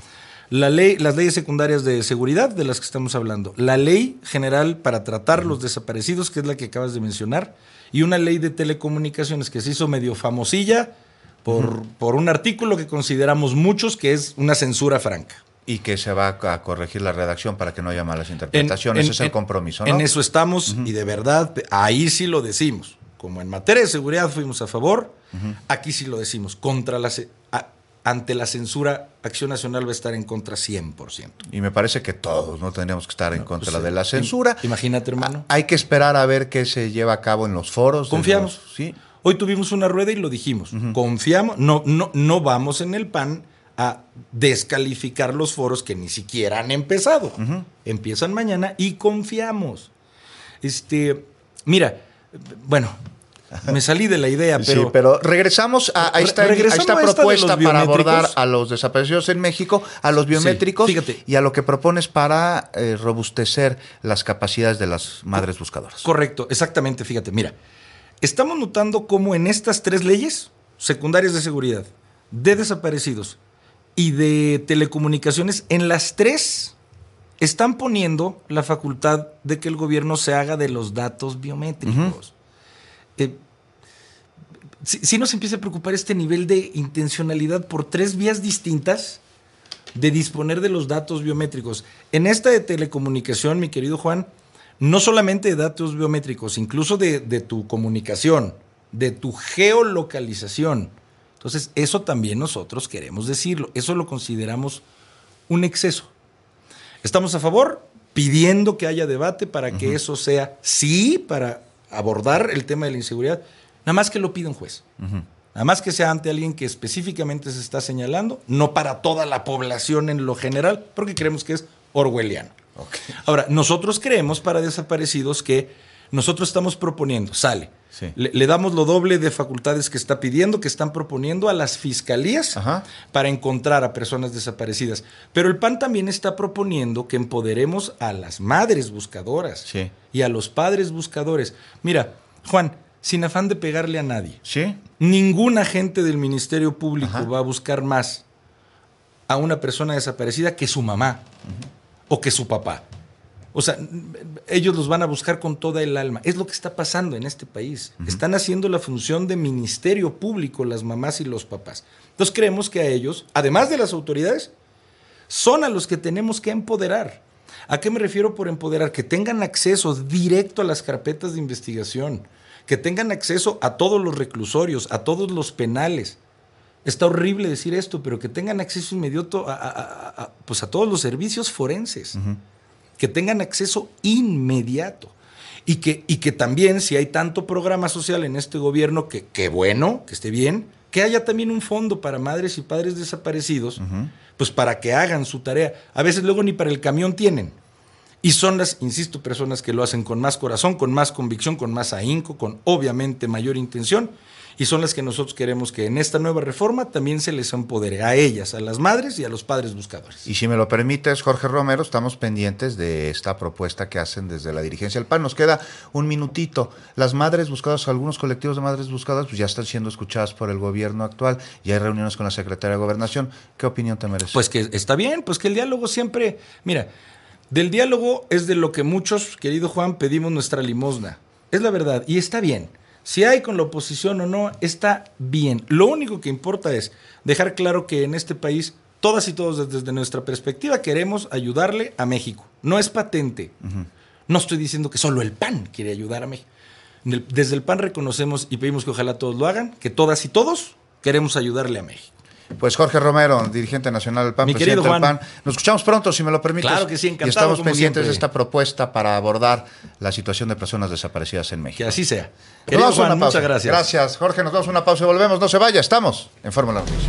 La ley, las leyes secundarias de seguridad de las que estamos hablando, la ley general para tratar los desaparecidos, que es la que acabas de mencionar, y una ley de telecomunicaciones que se hizo medio famosilla por, uh-huh. por un artículo que consideramos muchos que es una censura franca. Y que se va a corregir la redacción para que no haya malas interpretaciones. En, en, Ese es el compromiso, ¿no? En eso estamos, uh-huh. y de verdad, ahí sí lo decimos. Como en materia de seguridad fuimos a favor, uh-huh. aquí sí lo decimos. Contra la, a, ante la censura, Acción Nacional va a estar en contra cien por ciento. Y me parece que todos no tendríamos que estar en no, contra pues, de la censura. Imagínate, hermano. Hay que esperar a ver qué se lleva a cabo en los foros. Confiamos. Los, ¿sí? Hoy tuvimos una rueda y lo dijimos. Uh-huh. Confiamos, no, no, no vamos en el P A N a descalificar los foros que ni siquiera han empezado. Uh-huh. Empiezan mañana y confiamos. Este, mira, bueno, me salí de la idea, pero... Sí, pero regresamos a, a esta, regresamos a esta propuesta a para abordar a los desaparecidos en México, a los biométricos, sí, y a lo que propones para eh, robustecer las capacidades de las madres buscadoras. Correcto, exactamente, fíjate, mira, estamos notando cómo en estas tres leyes secundarias de seguridad, de desaparecidos y de telecomunicaciones, en las tres están poniendo la facultad de que el gobierno se haga de los datos biométricos. Uh-huh. Eh, sí, sí nos empieza a preocupar este nivel de intencionalidad por tres vías distintas de disponer de los datos biométricos. En esta de telecomunicación, mi querido Juan, no solamente de datos biométricos, incluso de, de tu comunicación, de tu geolocalización. Entonces, eso también nosotros queremos decirlo. Eso lo consideramos un exceso. Estamos a favor, pidiendo que haya debate para que uh-huh. eso sea, sí, para abordar el tema de la inseguridad, nada más que lo pida un juez. Uh-huh. Nada más que sea ante alguien que específicamente se está señalando, no para toda la población en lo general, porque creemos que es orwelliano. Okay. Ahora, nosotros creemos para desaparecidos que nosotros estamos proponiendo, sale, sí. le, le damos lo doble de facultades que está pidiendo, que están proponiendo a las fiscalías Ajá. para encontrar a personas desaparecidas. Pero el P A N también está proponiendo que empoderemos a las madres buscadoras sí. y a los padres buscadores. Mira, Juan, sin afán de pegarle a nadie, ¿sí? ningún agente del Ministerio Público Ajá. va a buscar más a una persona desaparecida que su mamá uh-huh. o que su papá. O sea, ellos los van a buscar con toda el alma. Es lo que está pasando en este país. Uh-huh. Están haciendo la función de Ministerio Público las mamás y los papás. Entonces creemos que a ellos, además de las autoridades, son a los que tenemos que empoderar. ¿A qué me refiero por empoderar? Que tengan acceso directo a las carpetas de investigación, que tengan acceso a todos los reclusorios, a todos los penales. Está horrible decir esto, pero que tengan acceso inmediato a, a, a, a, pues a todos los servicios forenses. Uh-huh. Que tengan acceso inmediato. Y que, y que también, si hay tanto programa social en este gobierno, que, que bueno, que esté bien, que haya también un fondo para madres y padres desaparecidos, uh-huh. pues para que hagan su tarea. A veces luego ni para el camión tienen. Y son las, insisto, personas que lo hacen con más corazón, con más convicción, con más ahínco, con obviamente mayor intención, y son las que nosotros queremos que en esta nueva reforma también se les empodere a ellas, a las madres y a los padres buscadores. Y si me lo permites, Jorge Romero, estamos pendientes de esta propuesta que hacen desde la dirigencia del P A N. Nos queda un minutito. Las madres buscadoras, algunos colectivos de madres buscadoras, pues ya están siendo escuchadas por el gobierno actual, ya hay reuniones con la Secretaría de Gobernación. ¿Qué opinión te merece? Pues que está bien, pues que el diálogo siempre, mira, del diálogo es de lo que muchos, querido Juan, pedimos nuestra limosna. Es la verdad, y está bien. Si hay con la oposición o no, está bien. Lo único que importa es dejar claro que en este país, todas y todos desde nuestra perspectiva, queremos ayudarle a México. No es patente. Uh-huh. No estoy diciendo que solo el P A N quiere ayudar a México. Desde el P A N reconocemos y pedimos que ojalá todos lo hagan, que todas y todos queremos ayudarle a México. Pues Jorge Romero, dirigente nacional del P A N, Mi presidente querido del P A N. Nos escuchamos pronto, si me lo permites. Claro que sí, encantado. Y estamos como pendientes siempre. de esta propuesta para abordar la situación de personas desaparecidas en México. Que así sea. Nos Querido vamos a Juan, una pausa. muchas gracias. Gracias, Jorge. Nos damos una pausa y volvemos. No se vaya, estamos en Fórmula Noticias.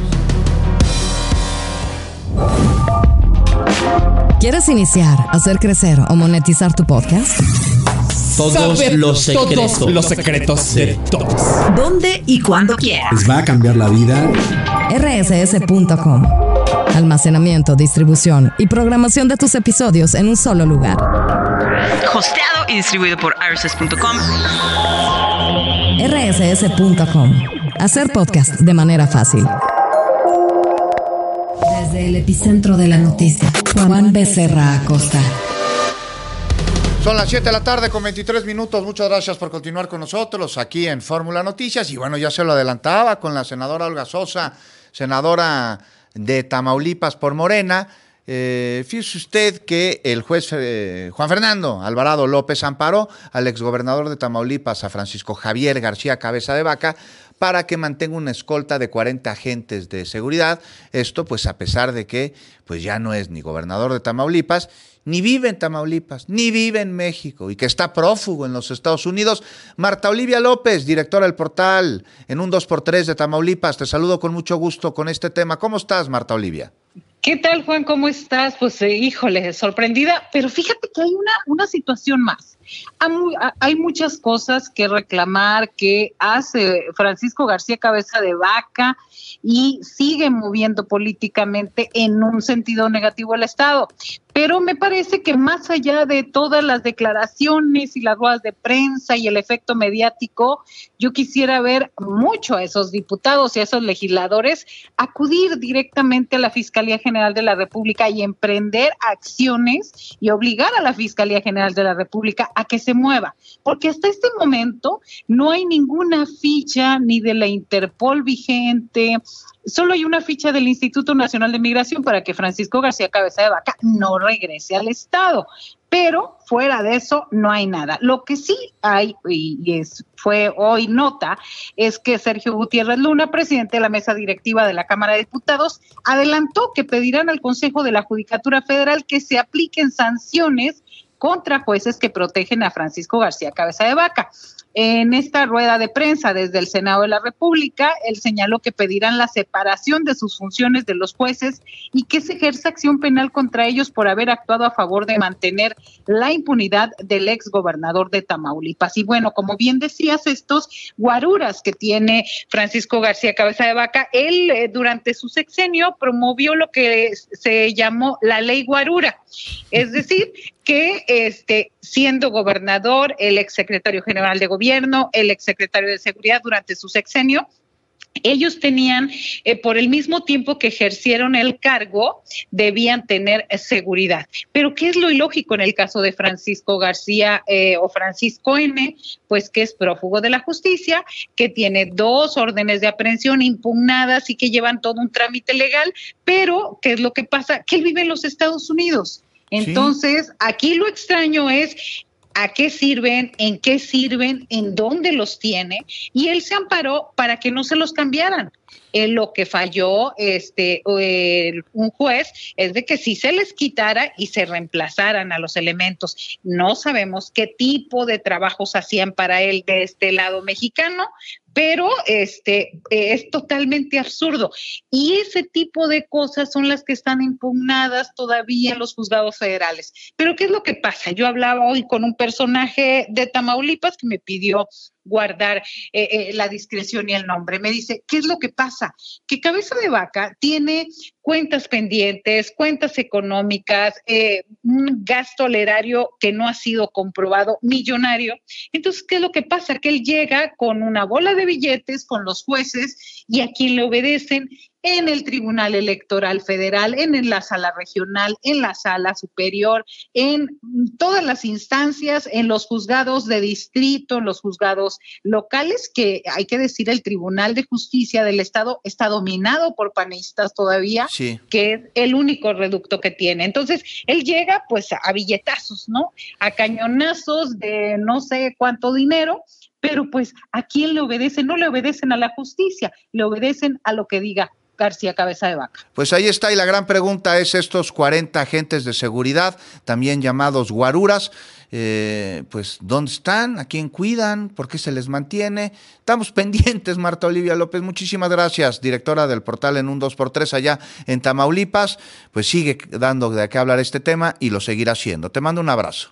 ¿Quieres iniciar, hacer crecer o monetizar tu podcast? Todos Saber los secretos. Todos los secretos de todos. ¿Dónde y cuándo quieras? Les va a cambiar la vida. R S S punto com. Almacenamiento, distribución y programación de tus episodios en un solo lugar. Hosteado y distribuido por R S S punto com. R S S punto com. Hacer podcast de manera fácil. Desde el epicentro de la noticia, Juan Becerra Acosta. Son las siete de la tarde con veintitrés minutos. Muchas gracias por continuar con nosotros aquí en Fórmula Noticias. Y bueno, ya se lo adelantaba con la senadora Olga Sosa, senadora de Tamaulipas por Morena. Eh, fíjese usted que el juez eh, Juan Fernando Alvarado López amparó al exgobernador de Tamaulipas, a Francisco Javier García Cabeza de Vaca, para que mantenga una escolta de cuarenta agentes de seguridad. Esto pues a pesar de que pues ya no es ni gobernador de Tamaulipas, ni vive en Tamaulipas, ni vive en México, y que está prófugo en los Estados Unidos. Marta Olivia López, directora del portal En un dos por tres de Tamaulipas, te saludo con mucho gusto con este tema. ¿Cómo estás, Marta Olivia? ¿Qué tal, Juan? ¿Cómo estás? Pues, eh, híjole, sorprendida, pero fíjate que hay una, una situación más. Hay muchas cosas que reclamar que hace Francisco García Cabeza de Vaca y sigue moviendo políticamente en un sentido negativo el Estado. pero me parece que más allá de todas las declaraciones y las ruedas de prensa y el efecto mediático, yo quisiera ver mucho a esos diputados y a esos legisladores acudir directamente a la Fiscalía General de la República y emprender acciones y obligar a la Fiscalía General de la República a que se mueva, porque hasta este momento no hay ninguna ficha ni de la Interpol vigente. Solo hay una ficha del Instituto Nacional de Migración para que Francisco García Cabeza de Vaca no regrese al Estado. Pero fuera de eso no hay nada. Lo que sí hay, y es, fue hoy nota, es que Sergio Gutiérrez Luna, presidente de la mesa directiva de la Cámara de Diputados, adelantó que pedirán al Consejo de la Judicatura Federal que se apliquen sanciones contra jueces que protegen a Francisco García Cabeza de Vaca. En esta rueda de prensa desde el Senado de la República, él señaló que pedirán la separación de sus funciones de los jueces y que se ejerza acción penal contra ellos por haber actuado a favor de mantener la impunidad del ex gobernador de Tamaulipas. Y bueno, como bien decías, estos guaruras que tiene Francisco García Cabeza de Vaca, él eh, durante su sexenio promovió lo que se llamó la ley guarura, es decir, que este, siendo gobernador, el exsecretario general de gobierno, el exsecretario de seguridad durante su sexenio, ellos tenían, eh, por el mismo tiempo que ejercieron el cargo, debían tener eh, seguridad. Pero ¿qué es lo ilógico en el caso de Francisco García eh, o Francisco N? Pues que es prófugo de la justicia, que tiene dos órdenes de aprehensión impugnadas y que llevan todo un trámite legal, pero ¿qué es lo que pasa? Que él vive en los Estados Unidos. Entonces, sí. Aquí lo extraño es a qué sirven, en qué sirven, en dónde los tiene, y él se amparó para que no se los cambiaran. Eh, lo que falló este eh, un juez es de que sí se les quitara y se reemplazaran a los elementos. No sabemos qué tipo de trabajos hacían para él de este lado mexicano, pero este eh, es totalmente absurdo. Y ese tipo de cosas son las que están impugnadas todavía en los juzgados federales. Pero ¿qué es lo que pasa? Yo hablaba hoy con un personaje de Tamaulipas que me pidió guardar eh, eh, la discreción y el nombre. Me dice, ¿qué es lo que pasa? Que Cabeza de Vaca tiene cuentas pendientes, cuentas económicas, eh, un gasto al erario que no ha sido comprobado, millonario. Entonces, ¿qué es lo que pasa? Que él llega con una bola de billetes, con los jueces, y a quien le obedecen en el Tribunal Electoral Federal, en la sala regional, en la sala superior, en todas las instancias, en los juzgados de distrito, en los juzgados locales, que hay que decir, el Tribunal de Justicia del Estado está dominado por panistas todavía, sí. Que es el único reducto que tiene. Entonces, él llega pues a billetazos, ¿no? A cañonazos de no sé cuánto dinero, pero pues ¿a quién le obedecen? No le obedecen a la justicia, le obedecen a lo que diga García Cabeza de Vaca. Pues ahí está, y la gran pregunta es estos cuarenta agentes de seguridad, también llamados guaruras, eh, pues ¿dónde están? ¿A quién cuidan? ¿Por qué se les mantiene? Estamos pendientes, Marta Olivia López, muchísimas gracias, directora del portal en un dos por tres allá en Tamaulipas, pues sigue dando de qué hablar este tema y lo seguirá haciendo. Te mando un abrazo.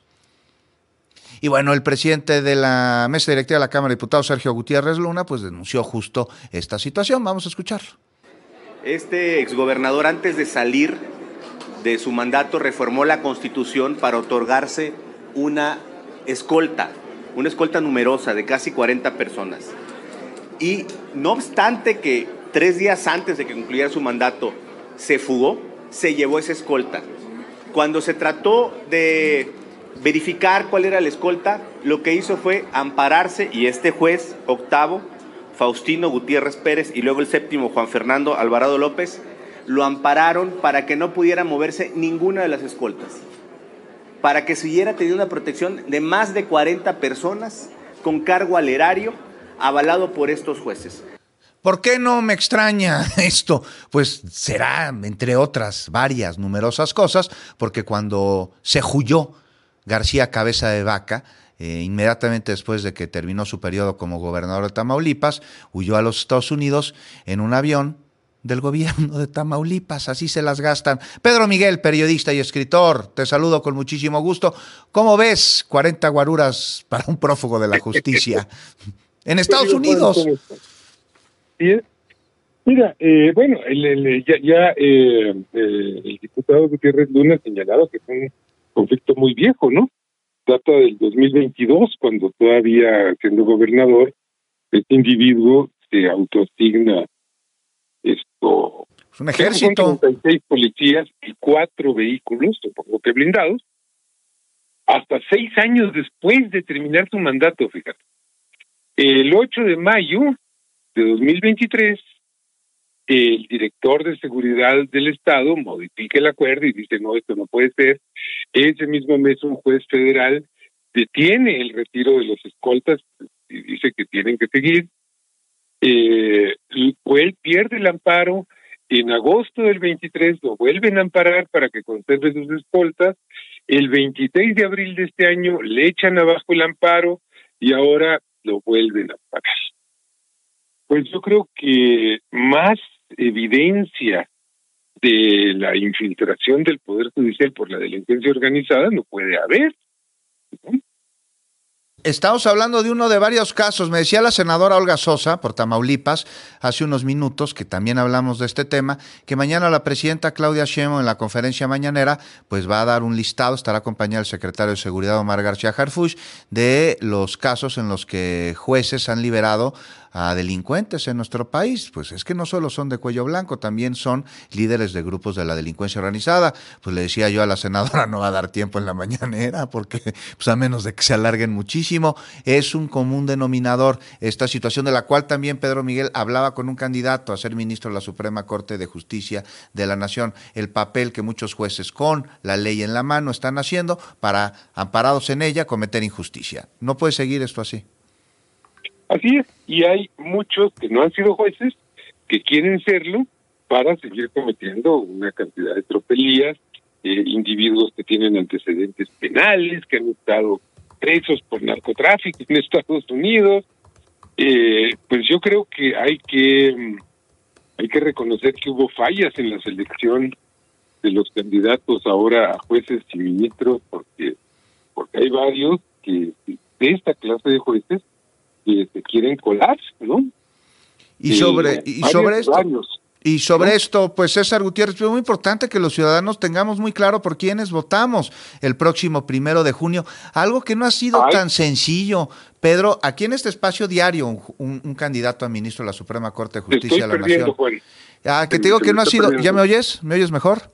Y bueno, el presidente de la mesa directiva de la Cámara de Diputados, Sergio Gutiérrez Luna, pues denunció justo esta situación. Vamos a escucharlo. Este exgobernador, antes de salir de su mandato, reformó la Constitución para otorgarse una escolta, una escolta numerosa de casi cuarenta personas. Y no obstante que tres días antes de que concluyera su mandato se fugó, se llevó esa escolta. Cuando se trató de verificar cuál era la escolta, lo que hizo fue ampararse, y este juez octavo, Faustino Gutiérrez Pérez, y luego el séptimo, Juan Fernando Alvarado López, lo ampararon para que no pudiera moverse ninguna de las escoltas, para que siguiera teniendo una protección de más de cuarenta personas con cargo al erario, avalado por estos jueces. ¿Por qué no me extraña esto? Pues será, entre otras varias numerosas cosas, porque cuando se huyó García Cabeza de Vaca, Eh, inmediatamente después de que terminó su periodo como gobernador de Tamaulipas, huyó a los Estados Unidos en un avión del gobierno de Tamaulipas, así se las gastan. Pedro Miguel, periodista y escritor, te saludo con muchísimo gusto. ¿Cómo ves cuarenta guaruras para un prófugo de la justicia en Estados Unidos? Bien. Mira, eh, bueno, el, el, ya, ya eh, eh, el diputado Gutiérrez Luna señalaba que es un conflicto muy viejo, ¿no? Data del dos mil veintidós, cuando todavía siendo gobernador, este individuo se autoasigna esto... Es un ejército. treinta y seis policías y cuatro vehículos, supongo que blindados, hasta seis años después de terminar su mandato, fíjate. El ocho de mayo de dos mil veintitrés, el director de seguridad del Estado modifica el acuerdo y dice, no, esto no puede ser. Ese mismo mes un juez federal detiene el retiro de los escoltas y dice que tienen que seguir. Eh, él pierde el amparo. En agosto del veintitrés lo vuelven a amparar para que conserve sus escoltas. El veintiséis de abril de este año le echan abajo el amparo y ahora lo vuelven a amparar. Pues yo creo que más evidencia de la infiltración del Poder Judicial por la delincuencia organizada no puede haber, ¿no? Estamos hablando de uno de varios casos. Me decía la senadora Olga Sosa, por Tamaulipas, hace unos minutos, que también hablamos de este tema, que mañana la presidenta Claudia Sheinbaum en la conferencia mañanera pues va a dar un listado, estará acompañada del secretario de Seguridad Omar García Harfuch, de los casos en los que jueces han liberado a delincuentes en nuestro país. Pues es que no solo son de cuello blanco, también son líderes de grupos de la delincuencia organizada. Pues le decía yo a la senadora, no va a dar tiempo en la mañanera, porque pues a menos de que se alarguen muchísimo. Es un común denominador esta situación, de la cual también Pedro Miguel hablaba con un candidato a ser ministro de la Suprema Corte de Justicia de la Nación, el papel que muchos jueces con la ley en la mano están haciendo para, amparados en ella, cometer injusticia. No puede seguir esto así. Así es, y hay muchos que no han sido jueces, que quieren serlo para seguir cometiendo una cantidad de tropelías, eh, individuos que tienen antecedentes penales, que han estado presos por narcotráfico en Estados Unidos. Eh, pues yo creo que hay que hay que reconocer que hubo fallas en la selección de los candidatos ahora a jueces y ministros, porque porque hay varios que de esta clase de jueces que se quieren colar, ¿no? Y sobre, eh, y varios, sobre esto, varios, y sobre ¿no? esto, pues César Gutiérrez, es muy importante que los ciudadanos tengamos muy claro por quiénes votamos el próximo primero de junio, algo que no ha sido Ay. tan sencillo. Pedro, aquí en este espacio diario, un, un, un candidato a ministro de la Suprema Corte de Justicia de la Nación. Juan. Ah, que te digo que no ha sido, perdiendo. ¿Ya me oyes? ¿Me oyes mejor?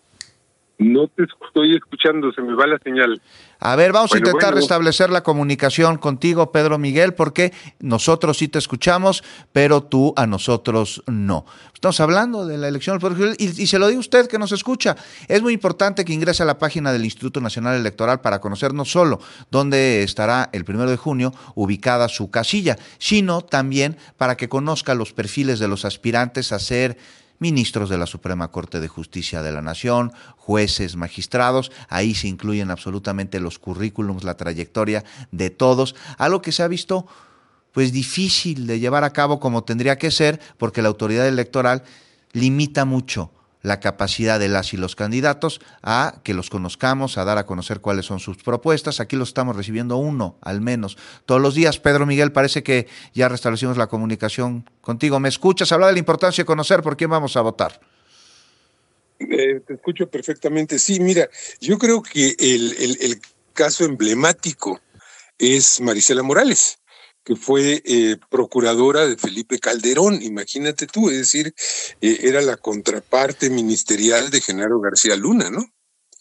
No te estoy escuchando, se me va la señal. A ver, vamos bueno, a intentar bueno. restablecer la comunicación contigo, Pedro Miguel, porque nosotros sí te escuchamos, pero tú a nosotros no. Estamos hablando de la elección del Poder Judicial y, y se lo digo a usted que nos escucha. Es muy importante que ingrese a la página del Instituto Nacional Electoral para conocer no solo dónde estará el primero de junio ubicada su casilla, sino también para que conozca los perfiles de los aspirantes a ser ministros de la Suprema Corte de Justicia de la Nación, jueces, magistrados. Ahí se incluyen absolutamente los currículums, la trayectoria de todos, algo que se ha visto pues difícil de llevar a cabo como tendría que ser, porque la autoridad electoral limita mucho la capacidad de las y los candidatos a que los conozcamos, a dar a conocer cuáles son sus propuestas. Aquí los estamos recibiendo uno, al menos, todos los días. Pedro Miguel, parece que ya restablecimos la comunicación contigo. ¿Me escuchas? Habla de la importancia de conocer por quién vamos a votar. Eh, te escucho perfectamente. Sí, mira, yo creo que el, el, el caso emblemático es Marisela Morales, que fue eh, procuradora de Felipe Calderón, imagínate tú, es decir, eh, era la contraparte ministerial de Genaro García Luna, ¿no?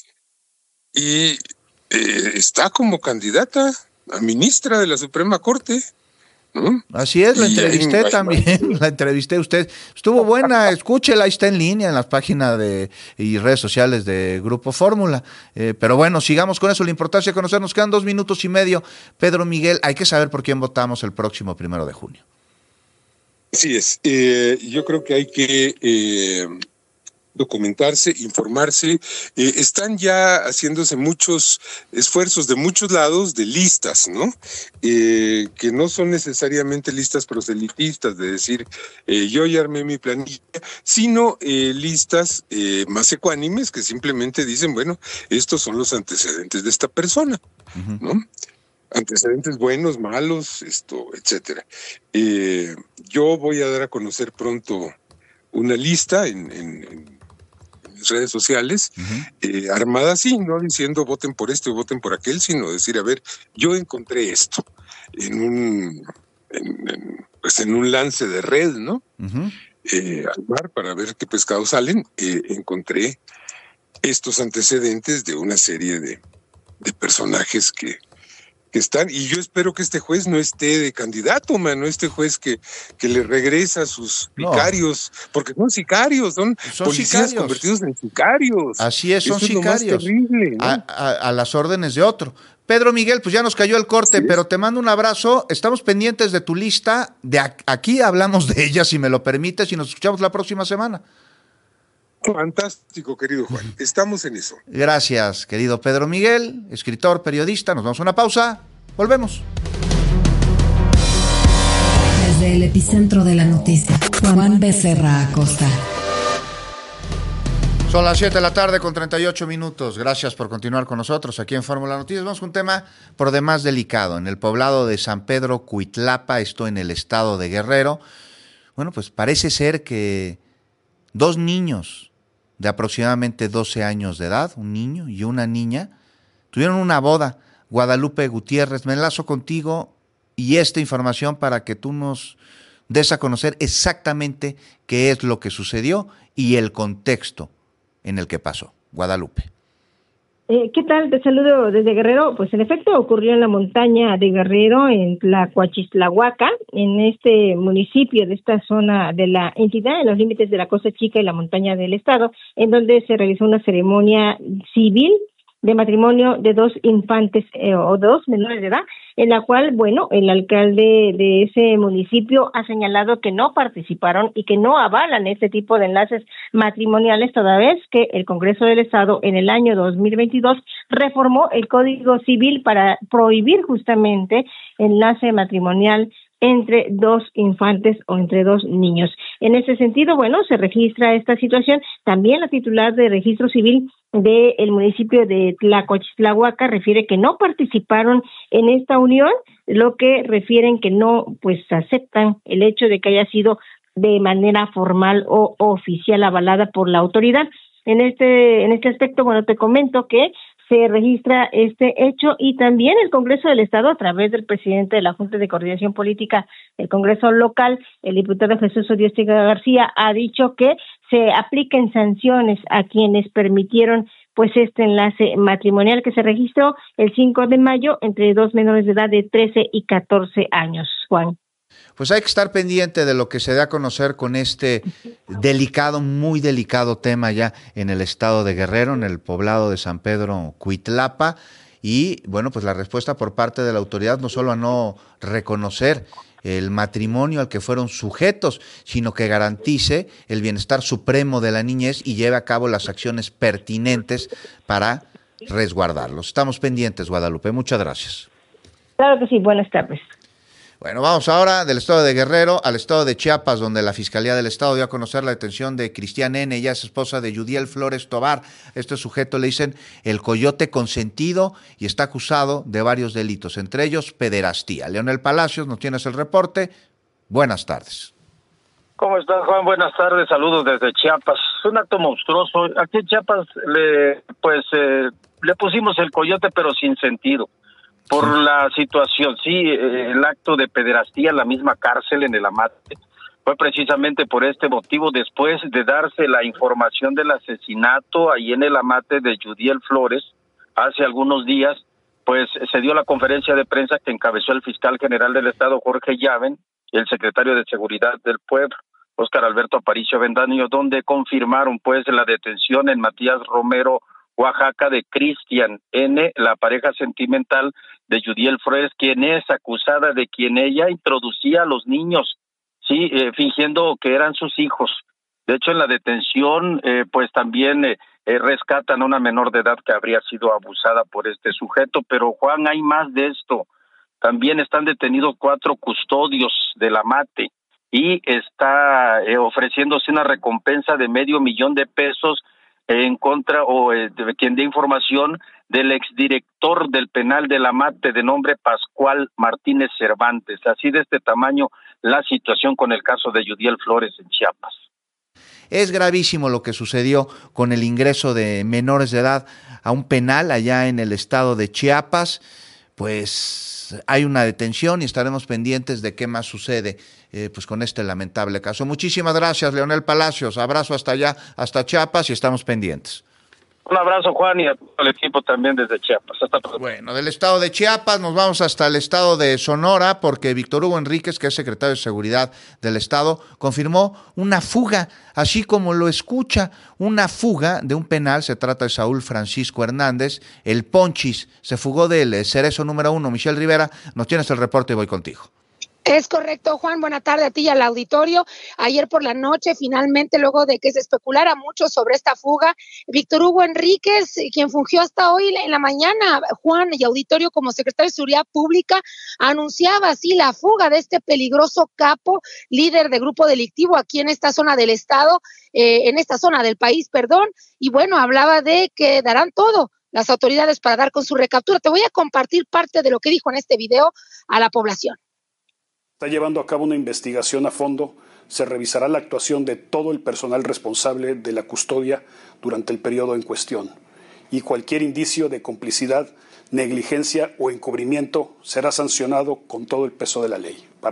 Y eh, está como candidata a ministra de la Suprema Corte, ¿no? Así es, la entrevisté y, también, la entrevisté a usted. Estuvo buena, escúchela, ahí está en línea en las páginas de y redes sociales de Grupo Fórmula. Eh, pero bueno, sigamos con eso, la importancia de conocer. Nos quedan dos minutos y medio. Pedro Miguel, hay que saber por quién votamos el próximo primero de junio. Así es, eh, yo creo que hay que eh, documentarse, informarse. Eh, están ya haciéndose muchos esfuerzos de muchos lados de listas, ¿no? Eh, que no son necesariamente listas proselitistas, de decir, eh, yo ya armé mi planilla, sino eh, listas eh, más ecuánimes que simplemente dicen, bueno, estos son los antecedentes de esta persona, uh-huh. ¿no? Antecedentes buenos, malos, esto, etcétera. Eh, yo voy a dar a conocer pronto una lista en, en, en mis redes sociales, uh-huh. eh, armada así, no diciendo voten por esto y voten por aquel, sino decir, a ver, yo encontré esto en un, en, en, pues en un lance de red, ¿no? Uh-huh. Eh, al mar para ver qué pescados salen, eh, encontré estos antecedentes de una serie de, de personajes que, que están, y yo espero que este juez no esté de candidato, mano, este juez que, que le regresa a sus no. sicarios, porque son sicarios, son, son policías sicarios. Convertidos en sicarios. Así es, son Eso sicarios. Es lo más terrible, ¿no? a, a, a las órdenes de otro. Pedro Miguel, pues ya nos cayó el corte, ¿sí? Pero te mando un abrazo, estamos pendientes de tu lista, de aquí hablamos de ella, si me lo permites, y nos escuchamos la próxima semana. Fantástico, querido Juan. Estamos en eso. Gracias, querido Pedro Miguel, escritor, periodista. Nos vamos a una pausa. Volvemos. Desde el epicentro de la noticia, Juan Becerra Acosta. Son las siete de la tarde con treinta y ocho minutos. Gracias por continuar con nosotros aquí en Fórmula Noticias. Vamos con un tema por demás delicado. En el poblado de San Pedro Cuitlapa, esto en el estado de Guerrero. Bueno, pues parece ser que dos niños de aproximadamente doce años de edad, un niño y una niña, tuvieron una boda. Guadalupe Gutiérrez, me enlazo contigo y esta información para que tú nos des a conocer exactamente qué es lo que sucedió y el contexto en el que pasó. Guadalupe. Eh, ¿Qué tal? Te saludo desde Guerrero. Pues en efecto ocurrió en la montaña de Guerrero, en Tlacuachistlahuaca, en este municipio de esta zona de la entidad, en los límites de la Costa Chica y la montaña del estado, en donde se realizó una ceremonia civil de matrimonio de dos infantes eh, o dos menores de edad, en la cual, bueno, el alcalde de ese municipio ha señalado que no participaron y que no avalan este tipo de enlaces matrimoniales, toda vez que el Congreso del Estado en el año dos mil veintidós reformó el Código Civil para prohibir justamente enlace matrimonial entre dos infantes o entre dos niños. En ese sentido, bueno, se registra esta situación. También la titular de Registro Civil del municipio de Tlacuachistlahuaca refiere que no participaron en esta unión, lo que refieren que no, pues, aceptan el hecho de que haya sido de manera formal o oficial avalada por la autoridad. En este, en este aspecto, bueno, te comento que se registra este hecho y también el Congreso del Estado, a través del presidente de la Junta de Coordinación Política del Congreso local, el diputado Jesús Odiostegui García, ha dicho que se apliquen sanciones a quienes permitieron pues este enlace matrimonial que se registró el cinco de mayo entre dos menores de edad de trece y catorce años. Juan. Pues hay que estar pendiente de lo que se dé a conocer con este delicado, muy delicado tema ya en el estado de Guerrero, en el poblado de San Pedro Cuitlapa. Y bueno, pues la respuesta por parte de la autoridad no solo a no reconocer el matrimonio al que fueron sujetos, sino que garantice el bienestar supremo de la niñez y lleve a cabo las acciones pertinentes para resguardarlos. Estamos pendientes, Guadalupe. Muchas gracias. Claro que sí. Buenas tardes. Bueno, vamos ahora del estado de Guerrero al estado de Chiapas, donde la Fiscalía del Estado dio a conocer la detención de Cristian N., ella es esposa de Yudiel Flores Tobar. Este sujeto le dicen el coyote consentido y está acusado de varios delitos, entre ellos pederastía. Leonel Palacios, ¿nos tienes el reporte? Buenas tardes. ¿Cómo estás, Juan? Buenas tardes, saludos desde Chiapas. Es un acto monstruoso. Aquí en Chiapas le, pues, eh, le pusimos el coyote, pero sin sentido. Por sí. la situación, sí, el acto de pederastía en la misma cárcel en el Amate fue precisamente por este motivo, después de darse la información del asesinato ahí en el Amate de Yudiel Flores hace algunos días, pues se dio la conferencia de prensa que encabezó el fiscal general del Estado, Jorge Llaven, y el secretario de Seguridad del Pueblo, Óscar Alberto Aparicio Avendaño, donde confirmaron pues la detención en Matías Romero, Oaxaca, de Cristian N., la pareja sentimental de Yudiel Flores, quien es acusada de quien ella introducía a los niños, sí, eh, fingiendo que eran sus hijos. De hecho, en la detención, eh, pues también eh, eh, rescatan a una menor de edad que habría sido abusada por este sujeto. Pero, Juan, hay más de esto. También están detenidos cuatro custodios del Amate y está eh, ofreciéndose una recompensa de medio millón de pesos en contra o eh, de quien dé información del exdirector del penal del Amate de nombre Pascual Martínez Cervantes. Así de este tamaño la situación con el caso de Yudiel Flores en Chiapas. Es gravísimo lo que sucedió con el ingreso de menores de edad a un penal allá en el estado de Chiapas. Pues hay una detención y estaremos pendientes de qué más sucede eh, pues con este lamentable caso. Muchísimas gracias, Leonel Palacios. Abrazo hasta allá, hasta Chiapas, y estamos pendientes. Un abrazo, Juan, y a todo el equipo también desde Chiapas. Hasta pronto. Bueno, del estado de Chiapas nos vamos hasta el estado de Sonora, porque Víctor Hugo Enríquez, que es secretario de Seguridad del estado, confirmó una fuga, así como lo escucha, una fuga de un penal. Se trata de Saúl Francisco Hernández, el Ponchis, se fugó del Cerezo número uno. Michelle Rivera, nos tienes el reporte y voy contigo. Es correcto, Juan. Buena tarde a ti y al auditorio. Ayer por la noche, finalmente, luego de que se especulara mucho sobre esta fuga, Víctor Hugo Enríquez, quien fungió hasta hoy en la mañana, Juan y auditorio, como secretario de Seguridad Pública, anunciaba así la fuga de este peligroso capo, líder de grupo delictivo aquí en esta zona del estado, eh, en esta zona del país, perdón, y bueno, hablaba de que darán todo las autoridades para dar con su recaptura. Te voy a compartir parte de lo que dijo en este video a la población. Está llevando a cabo una investigación a fondo. Se revisará la actuación de todo el personal responsable de la custodia durante el periodo en cuestión. Y cualquier indicio de complicidad, negligencia o encubrimiento será sancionado con todo el peso de la ley. Para...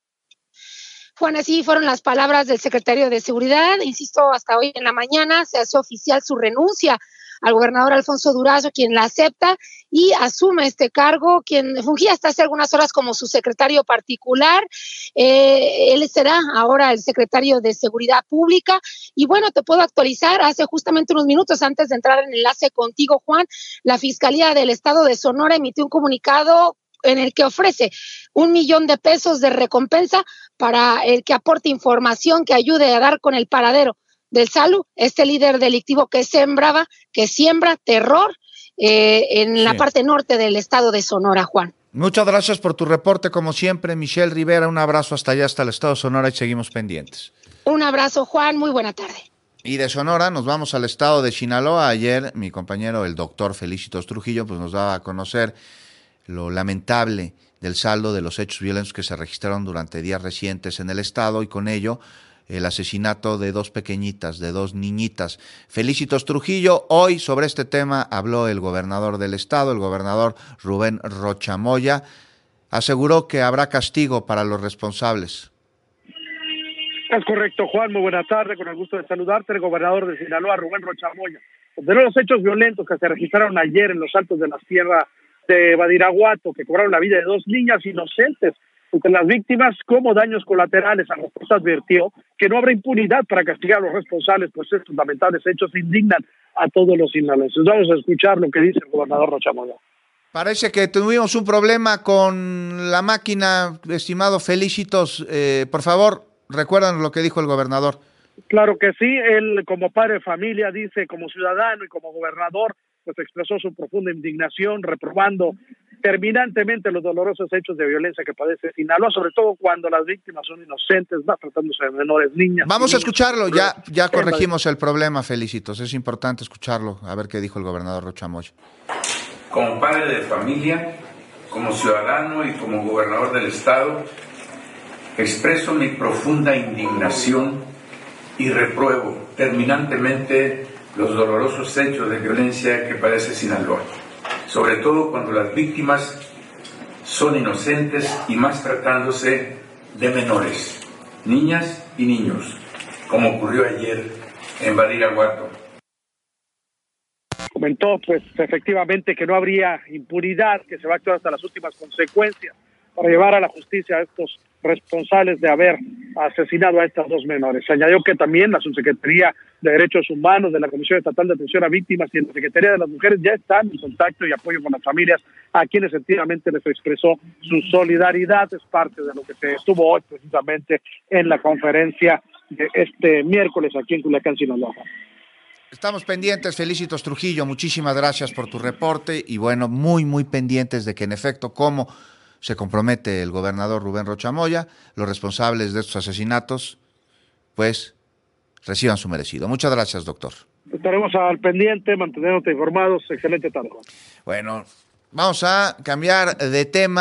Juan, así fueron las palabras del secretario de Seguridad. Insisto, hasta hoy en la mañana se hace oficial su renuncia al gobernador Alfonso Durazo, quien la acepta y asume este cargo, quien fungía hasta hace algunas horas como su secretario particular. Eh, él será ahora el secretario de Seguridad Pública. Y bueno, te puedo actualizar, hace justamente unos minutos antes de entrar en enlace contigo, Juan, la Fiscalía del Estado de Sonora emitió un comunicado en el que ofrece un millón de pesos de recompensa para el que aporte información que ayude a dar con el paradero del Salu, este líder delictivo que sembraba, que siembra terror eh, en sí. la parte norte del estado de Sonora, Juan. Muchas gracias por tu reporte, como siempre, Michelle Rivera. Un abrazo hasta allá, hasta el estado de Sonora, y seguimos pendientes. Un abrazo, Juan. Muy buena tarde. Y de Sonora nos vamos al estado de Sinaloa. Ayer mi compañero, el doctor Felicitos Trujillo, pues nos daba a conocer lo lamentable del saldo de los hechos violentos que se registraron durante días recientes en el estado, y con ello el asesinato de dos pequeñitas, de dos niñitas. Felicitos Trujillo, hoy sobre este tema habló el gobernador del estado, el gobernador Rubén Rocha Moya. Aseguró que habrá castigo para los responsables. Es correcto, Juan, muy buena tarde, con el gusto de saludarte, el gobernador de Sinaloa, Rubén Rocha Moya. De los hechos violentos que se registraron ayer en los altos de la sierra de Badiraguato, que cobraron la vida de dos niñas inocentes, entre las víctimas como daños colaterales. A los jueces advirtió que no habrá impunidad para castigar a los responsables, pues estos lamentables hechos indignan a todos los sinaloenses. Vamos a escuchar lo que dice el gobernador Rocha Moya. Parece que tuvimos un problema con la máquina, estimado Felicitos. Eh, por favor, recuérdanos lo que dijo el gobernador. Claro que sí, él como padre de familia dice, como ciudadano y como gobernador, pues expresó su profunda indignación, reprobando terminantemente los dolorosos hechos de violencia que padece Sinaloa, sobre todo cuando las víctimas son inocentes, va tratándose de menores, niñas. Vamos a escucharlo, ya ya corregimos el problema, Felicitos, es importante escucharlo, a ver qué dijo el gobernador Rocha Moya. Como padre de familia, como ciudadano y como gobernador del estado, expreso mi profunda indignación y repruebo terminantemente los dolorosos hechos de violencia que padece Sinaloa, sobre todo cuando las víctimas son inocentes y más tratándose de menores, niñas y niños, como ocurrió ayer en Badiraguato. Comentó pues efectivamente que no habría impunidad, que se va a actuar hasta las últimas consecuencias para llevar a la justicia a estos responsables de haber asesinado a estas dos menores. Añadió que también la Subsecretaría de Derechos Humanos de la Comisión Estatal de Atención a Víctimas y la Secretaría de las Mujeres ya están en contacto y apoyo con las familias, a quienes efectivamente les expresó su solidaridad. Es parte de lo que se estuvo hoy precisamente en la conferencia de este miércoles aquí en Culiacán, Sinaloa. Estamos pendientes, Felicitos Trujillo, muchísimas gracias por tu reporte y bueno, muy muy pendientes de que en efecto, como se compromete el gobernador Rubén Rocha Moya, los responsables de estos asesinatos, pues, reciban su merecido. Muchas gracias, doctor. Estaremos al pendiente, manteniéndote informados. Excelente tarde. Bueno, vamos a cambiar de tema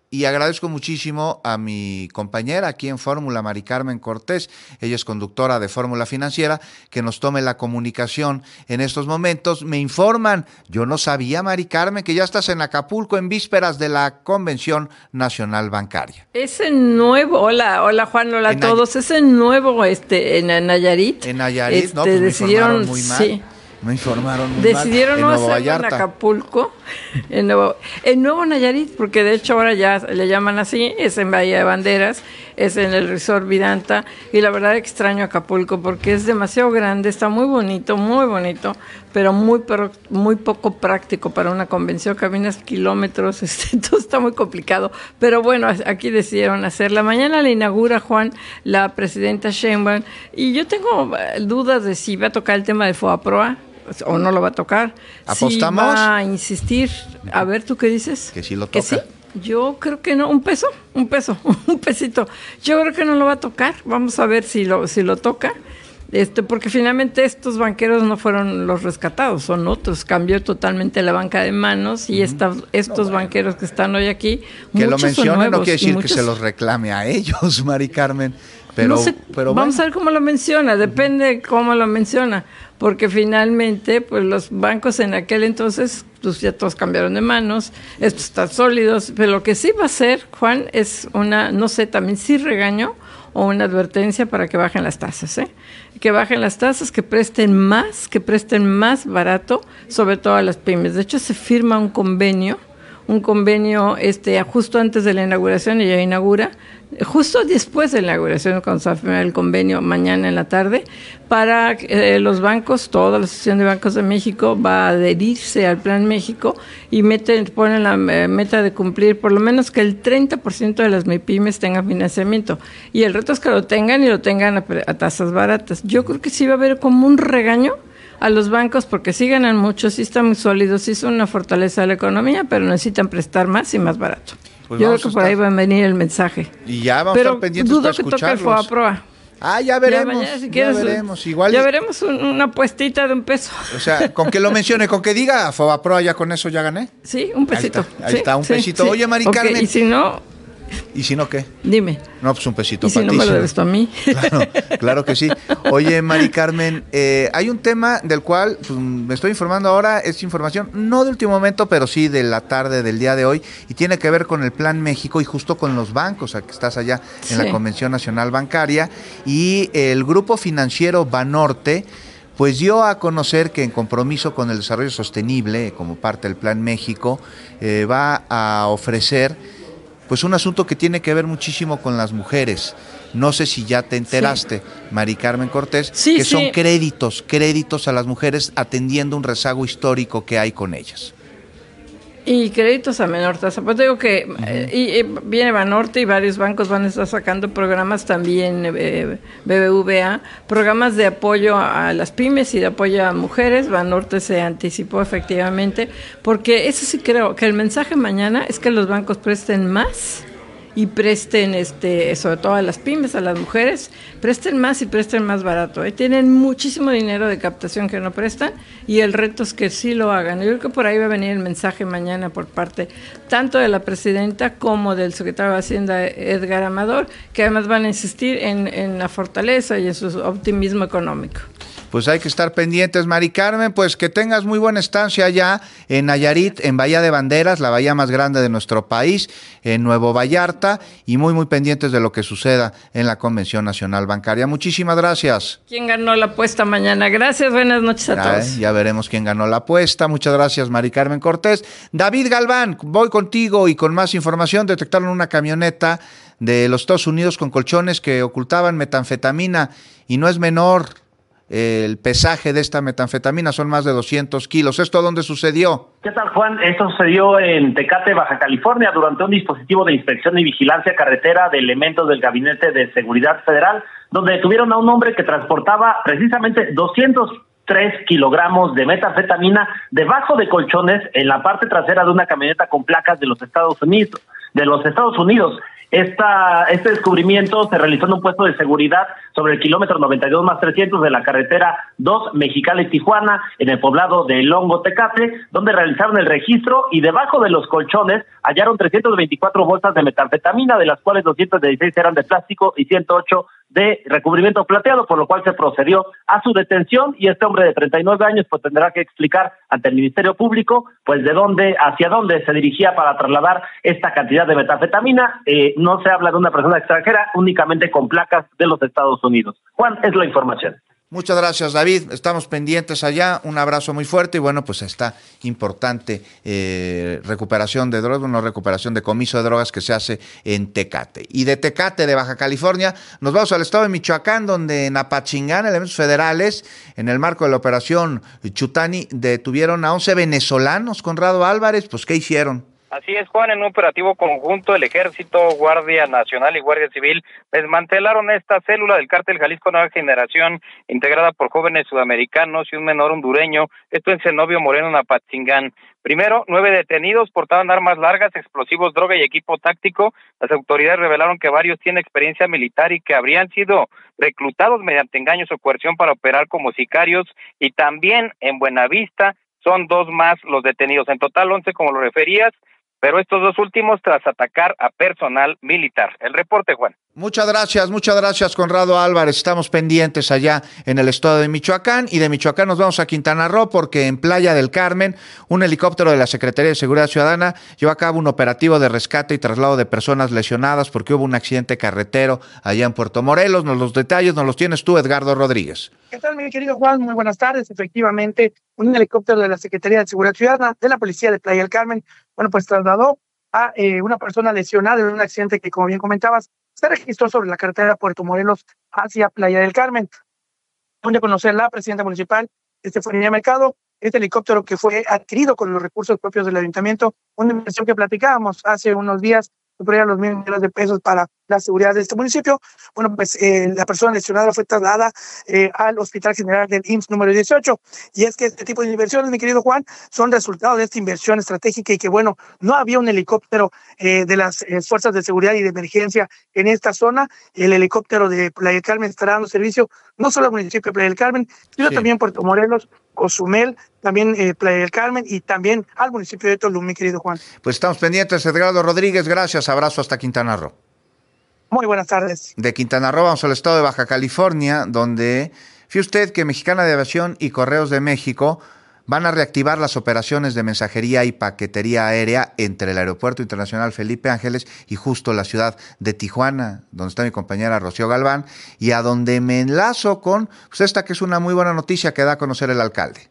Y agradezco muchísimo a mi compañera aquí en Fórmula, Mari Carmen Cortés, ella es conductora de Fórmula Financiera, que nos tome la comunicación en estos momentos. Me informan, yo no sabía, Mari Carmen, que ya estás en Acapulco en vísperas de la Convención Nacional Bancaria. Ese nuevo, hola, hola Juan, hola a todos, ese nuevo este, en Nayarit. En Nayarit, este, no, pues decidieron, me informaron muy mal. Sí. Me informaron muy Decidieron mal. no hacerlo en Acapulco, en Nuevo, en Nuevo Nayarit, porque de hecho ahora ya le llaman así, es en Bahía de Banderas, es en el Resort Vidanta, y la verdad extraño Acapulco porque es demasiado grande, está muy bonito, muy bonito, pero muy pero muy poco práctico para una convención, caminas kilómetros, este, todo está muy complicado, pero bueno, aquí decidieron hacerla. Mañana la inaugura, Juan, la presidenta Sheinbaum, y yo tengo dudas de si va a tocar el tema del FOBAPROA, o no lo va a tocar. ¿Apostamos? Si va a insistir. A ver, ¿tú qué dices? Que sí lo ¿Que toca. sí? Yo creo que no. ¿Un peso? Un peso. Un pesito. Yo creo que no lo va a tocar. Vamos a ver si lo, si lo toca. Este, porque finalmente estos banqueros no fueron los rescatados, son otros. Cambió totalmente la banca de manos y uh-huh. esta, estos no, banqueros que están hoy aquí, que muchos lo mencione son nuevos, no quiere decir muchos... que se los reclame a ellos, Mari Carmen. Pero, no sé, pero vamos bueno. a ver cómo lo menciona, depende de cómo lo menciona, porque finalmente, pues los bancos en aquel entonces, pues ya todos cambiaron de manos, estos están sólidos, pero lo que sí va a hacer, Juan, es una, no sé, también sí regaño o una advertencia para que bajen las tasas, ¿eh? Que bajen las tasas, que presten más, que presten más barato, sobre todo a las pymes. De hecho, se firma un convenio, un convenio este justo antes de la inauguración, ella inaugura, justo después de la inauguración, cuando se va a firmar el convenio mañana en la tarde, para eh, los bancos, toda la Asociación de Bancos de México va a adherirse al Plan México y meten, ponen la eh, meta de cumplir por lo menos que el treinta por ciento de las MIPYMES tengan financiamiento. Y el reto es que lo tengan y lo tengan a, a tasas baratas. Yo creo que sí va a haber como un regaño a los bancos porque sí ganan mucho, sí están muy sólidos, sí son una fortaleza de la economía, pero necesitan prestar más y más barato. Pues yo creo que por ahí va a venir el mensaje. Y ya vamos pero a estar pendientes dudo para que toque el escucharlos. FOBAPROA. Ah, ya veremos, ya, mañana, si ya quieres, veremos. Igual ya es- veremos un- una apuestita de un peso. O sea, con que lo mencione, con que diga FOBAPROA, ya con eso ya gané. Sí, un pesito. Ahí está, ahí Sí, está, un sí, pesito. sí. Oye, Mari Ok, Carmen. y si no, ¿Y si no qué? dime. No, pues un pesito Y si para no ti, me lo sí. debes tú a mí. Claro, claro que sí. Oye, Mari Carmen, eh, hay un tema del cual pues, me estoy informando ahora, es información no de último momento, pero sí de la tarde del día de hoy, y tiene que ver con el Plan México y justo con los bancos, a que estás allá en Sí. la Convención Nacional Bancaria, y el grupo financiero Banorte pues dio a conocer que en compromiso con el desarrollo sostenible, como parte del Plan México, eh, va a ofrecer pues un asunto que tiene que ver muchísimo con las mujeres. No sé si ya te enteraste, Mari Carmen Cortés, Sí, que son sí. créditos, créditos a las mujeres atendiendo un rezago histórico que hay con ellas. Y créditos a menor tasa. Pues digo que eh, y, y viene Banorte y varios bancos van a estar sacando programas también, eh, B B V A, programas de apoyo a las pymes y de apoyo a mujeres. Banorte se anticipó efectivamente, porque eso sí creo que el mensaje mañana es que los bancos presten más y presten, este, sobre todo a las pymes, a las mujeres, presten más y presten más barato. ¿eh? Tienen muchísimo dinero de captación que no prestan y el reto es que sí lo hagan. Yo creo que por ahí va a venir el mensaje mañana por parte tanto de la presidenta como del secretario de Hacienda, Edgar Amador, que además van a insistir en, en la fortaleza y en su optimismo económico. Pues hay que estar pendientes, Mari Carmen, pues que tengas muy buena estancia allá en Nayarit, en Bahía de Banderas, la bahía más grande de nuestro país, en Nuevo Vallarta, y muy, muy pendientes de lo que suceda en la Convención Nacional Bancaria. Muchísimas gracias. ¿Quién ganó la apuesta mañana? Gracias, buenas noches a Ya, todos. eh, ya veremos quién ganó la apuesta. Muchas gracias, Mari Carmen Cortés. David Galván, voy contigo y con más información. Detectaron una camioneta de los Estados Unidos con colchones que ocultaban metanfetamina, y no es menor el pesaje de esta metanfetamina, son más de doscientos kilos. ¿Esto dónde sucedió? ¿Qué tal, Juan? Esto sucedió en Tecate, Baja California, durante un dispositivo de inspección y vigilancia carretera de elementos del Gabinete de Seguridad Federal, donde detuvieron a un hombre que transportaba precisamente doscientos tres kilogramos de metanfetamina debajo de colchones en la parte trasera de una camioneta con placas de los Estados Unidos. De los Estados Unidos. Esta, este descubrimiento se realizó en un puesto de seguridad sobre el kilómetro noventa y dos más trescientos de la carretera dos Mexicali-Tijuana, en el poblado de Longo, Tecate, donde realizaron el registro y debajo de los colchones hallaron trescientas veinticuatro bolsas de metanfetamina, de las cuales doscientas dieciséis eran de plástico y ciento ocho de recubrimiento plateado, por lo cual se procedió a su detención y este hombre de treinta y nueve años pues tendrá que explicar ante el Ministerio Público pues de dónde, hacia dónde se dirigía para trasladar esta cantidad de metanfetamina. Eh, no se habla de una persona extranjera, únicamente con placas de los Estados Unidos. Juan, es la información. Muchas gracias, David. Estamos pendientes allá. Un abrazo muy fuerte y bueno, pues está importante eh, recuperación de drogas, una recuperación de comiso de drogas que se hace en Tecate. Y de Tecate, de Baja California, nos vamos al estado de Michoacán, donde en Apachingán, elementos federales, en el marco de la operación Chutani, detuvieron a once venezolanos. Conrado Álvarez, pues ¿qué hicieron? Así es, Juan, en un operativo conjunto, el Ejército, Guardia Nacional y Guardia Civil desmantelaron esta célula del cártel Jalisco Nueva Generación, integrada por jóvenes sudamericanos y un menor hondureño, esto en Zenobio Moreno, en Apatzingán. Primero, nueve detenidos portaban armas largas, explosivos, droga y equipo táctico. Las autoridades revelaron que varios tienen experiencia militar y que habrían sido reclutados mediante engaños o coerción para operar como sicarios, y también en Buenavista son dos más los detenidos. En total, once, como lo referías, pero estos dos últimos tras atacar a personal militar. El reporte, Juan. Muchas gracias, muchas gracias, Conrado Álvarez. Estamos pendientes allá en el estado de Michoacán, y de Michoacán nos vamos a Quintana Roo, porque en Playa del Carmen un helicóptero de la Secretaría de Seguridad Ciudadana llevó a cabo un operativo de rescate y traslado de personas lesionadas porque hubo un accidente carretero allá en Puerto Morelos. Nos los detalles nos los tienes tú, Edgardo Rodríguez. ¿Qué tal, mi querido Juan? Muy buenas tardes. Efectivamente, un helicóptero de la Secretaría de Seguridad Ciudadana de la Policía de Playa del Carmen, bueno, pues trasladó a eh, una persona lesionada en un accidente que, como bien comentabas, se registró sobre la carretera Puerto Morelos hacia Playa del Carmen. Donde conocer la presidenta municipal, Estefanía Mercado, este helicóptero que fue adquirido con los recursos propios del ayuntamiento, una inversión que platicábamos hace unos días, superior a los mil millones de pesos para la seguridad de este municipio. Bueno, pues eh, la persona lesionada fue trasladada eh, al Hospital General del I M S S número dieciocho. Y es que este tipo de inversiones, mi querido Juan, son resultado de esta inversión estratégica, y que, bueno, no había un helicóptero eh, de las eh, fuerzas de seguridad y de emergencia en esta zona. El helicóptero de Playa del Carmen estará dando servicio no solo al municipio de Playa del Carmen, sino sí. también Puerto Morelos, Cozumel, también eh, Playa del Carmen y también al municipio de Tulum, mi querido Juan. Pues estamos pendientes, Edgardo Rodríguez, gracias, abrazo hasta Quintana Roo. Muy buenas tardes. De Quintana Roo vamos al estado de Baja California, donde fíjese usted que Mexicana de Aviación y Correos de México van a reactivar las operaciones de mensajería y paquetería aérea entre el Aeropuerto Internacional Felipe Ángeles y justo la ciudad de Tijuana, donde está mi compañera Rocío Galván, y a donde me enlazo con pues esta que es una muy buena noticia que da a conocer el alcalde.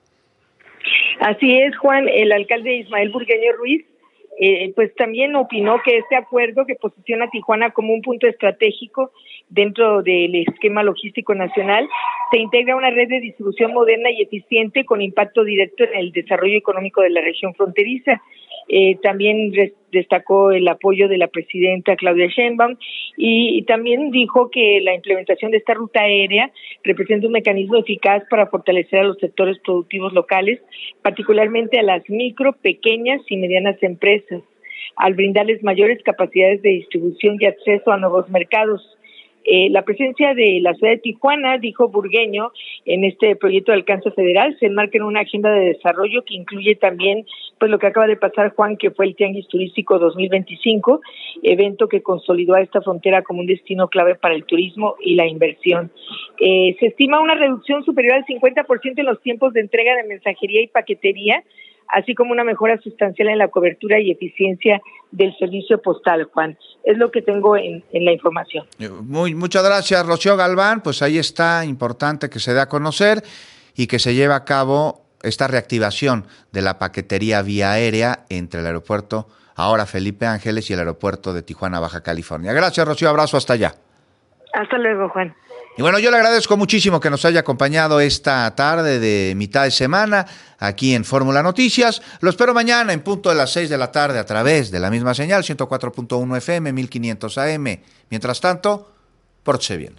Así es, Juan, el alcalde Ismael Burgueño Ruiz Eh, pues también opinó que este acuerdo, que posiciona a Tijuana como un punto estratégico dentro del esquema logístico nacional, se integra una red de distribución moderna y eficiente con impacto directo en el desarrollo económico de la región fronteriza. Eh, también res- destacó el apoyo de la presidenta Claudia Sheinbaum y, y también dijo que la implementación de esta ruta aérea representa un mecanismo eficaz para fortalecer a los sectores productivos locales, particularmente a las micro, pequeñas y medianas empresas, al brindarles mayores capacidades de distribución y acceso a nuevos mercados. Eh, la presencia de la ciudad de Tijuana, dijo Burgueño, en este proyecto de alcance federal se enmarca en una agenda de desarrollo que incluye también pues lo que acaba de pasar, Juan, que fue el Tianguis Turístico dos mil veinticinco, evento que consolidó a esta frontera como un destino clave para el turismo y la inversión. Eh, se estima una reducción superior al cincuenta por ciento en los tiempos de entrega de mensajería y paquetería, así como una mejora sustancial en la cobertura y eficiencia del servicio postal, Juan. Es lo que tengo en, en la información. Muy, muchas gracias, Rocío Galván. Pues ahí está, importante que se dé a conocer y que se lleve a cabo esta reactivación de la paquetería vía aérea entre el aeropuerto, ahora Felipe Ángeles, y el aeropuerto de Tijuana, Baja California. Gracias, Rocío, abrazo hasta allá. Hasta luego, Juan. Y bueno, yo le agradezco muchísimo que nos haya acompañado esta tarde de mitad de semana aquí en Fórmula Noticias. Lo espero mañana en punto de las seis de la tarde a través de la misma señal, ciento cuatro punto uno F M, mil quinientos A M. Mientras tanto, pórtese bien.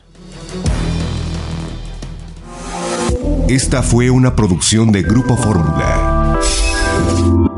Esta fue una producción de Grupo Fórmula.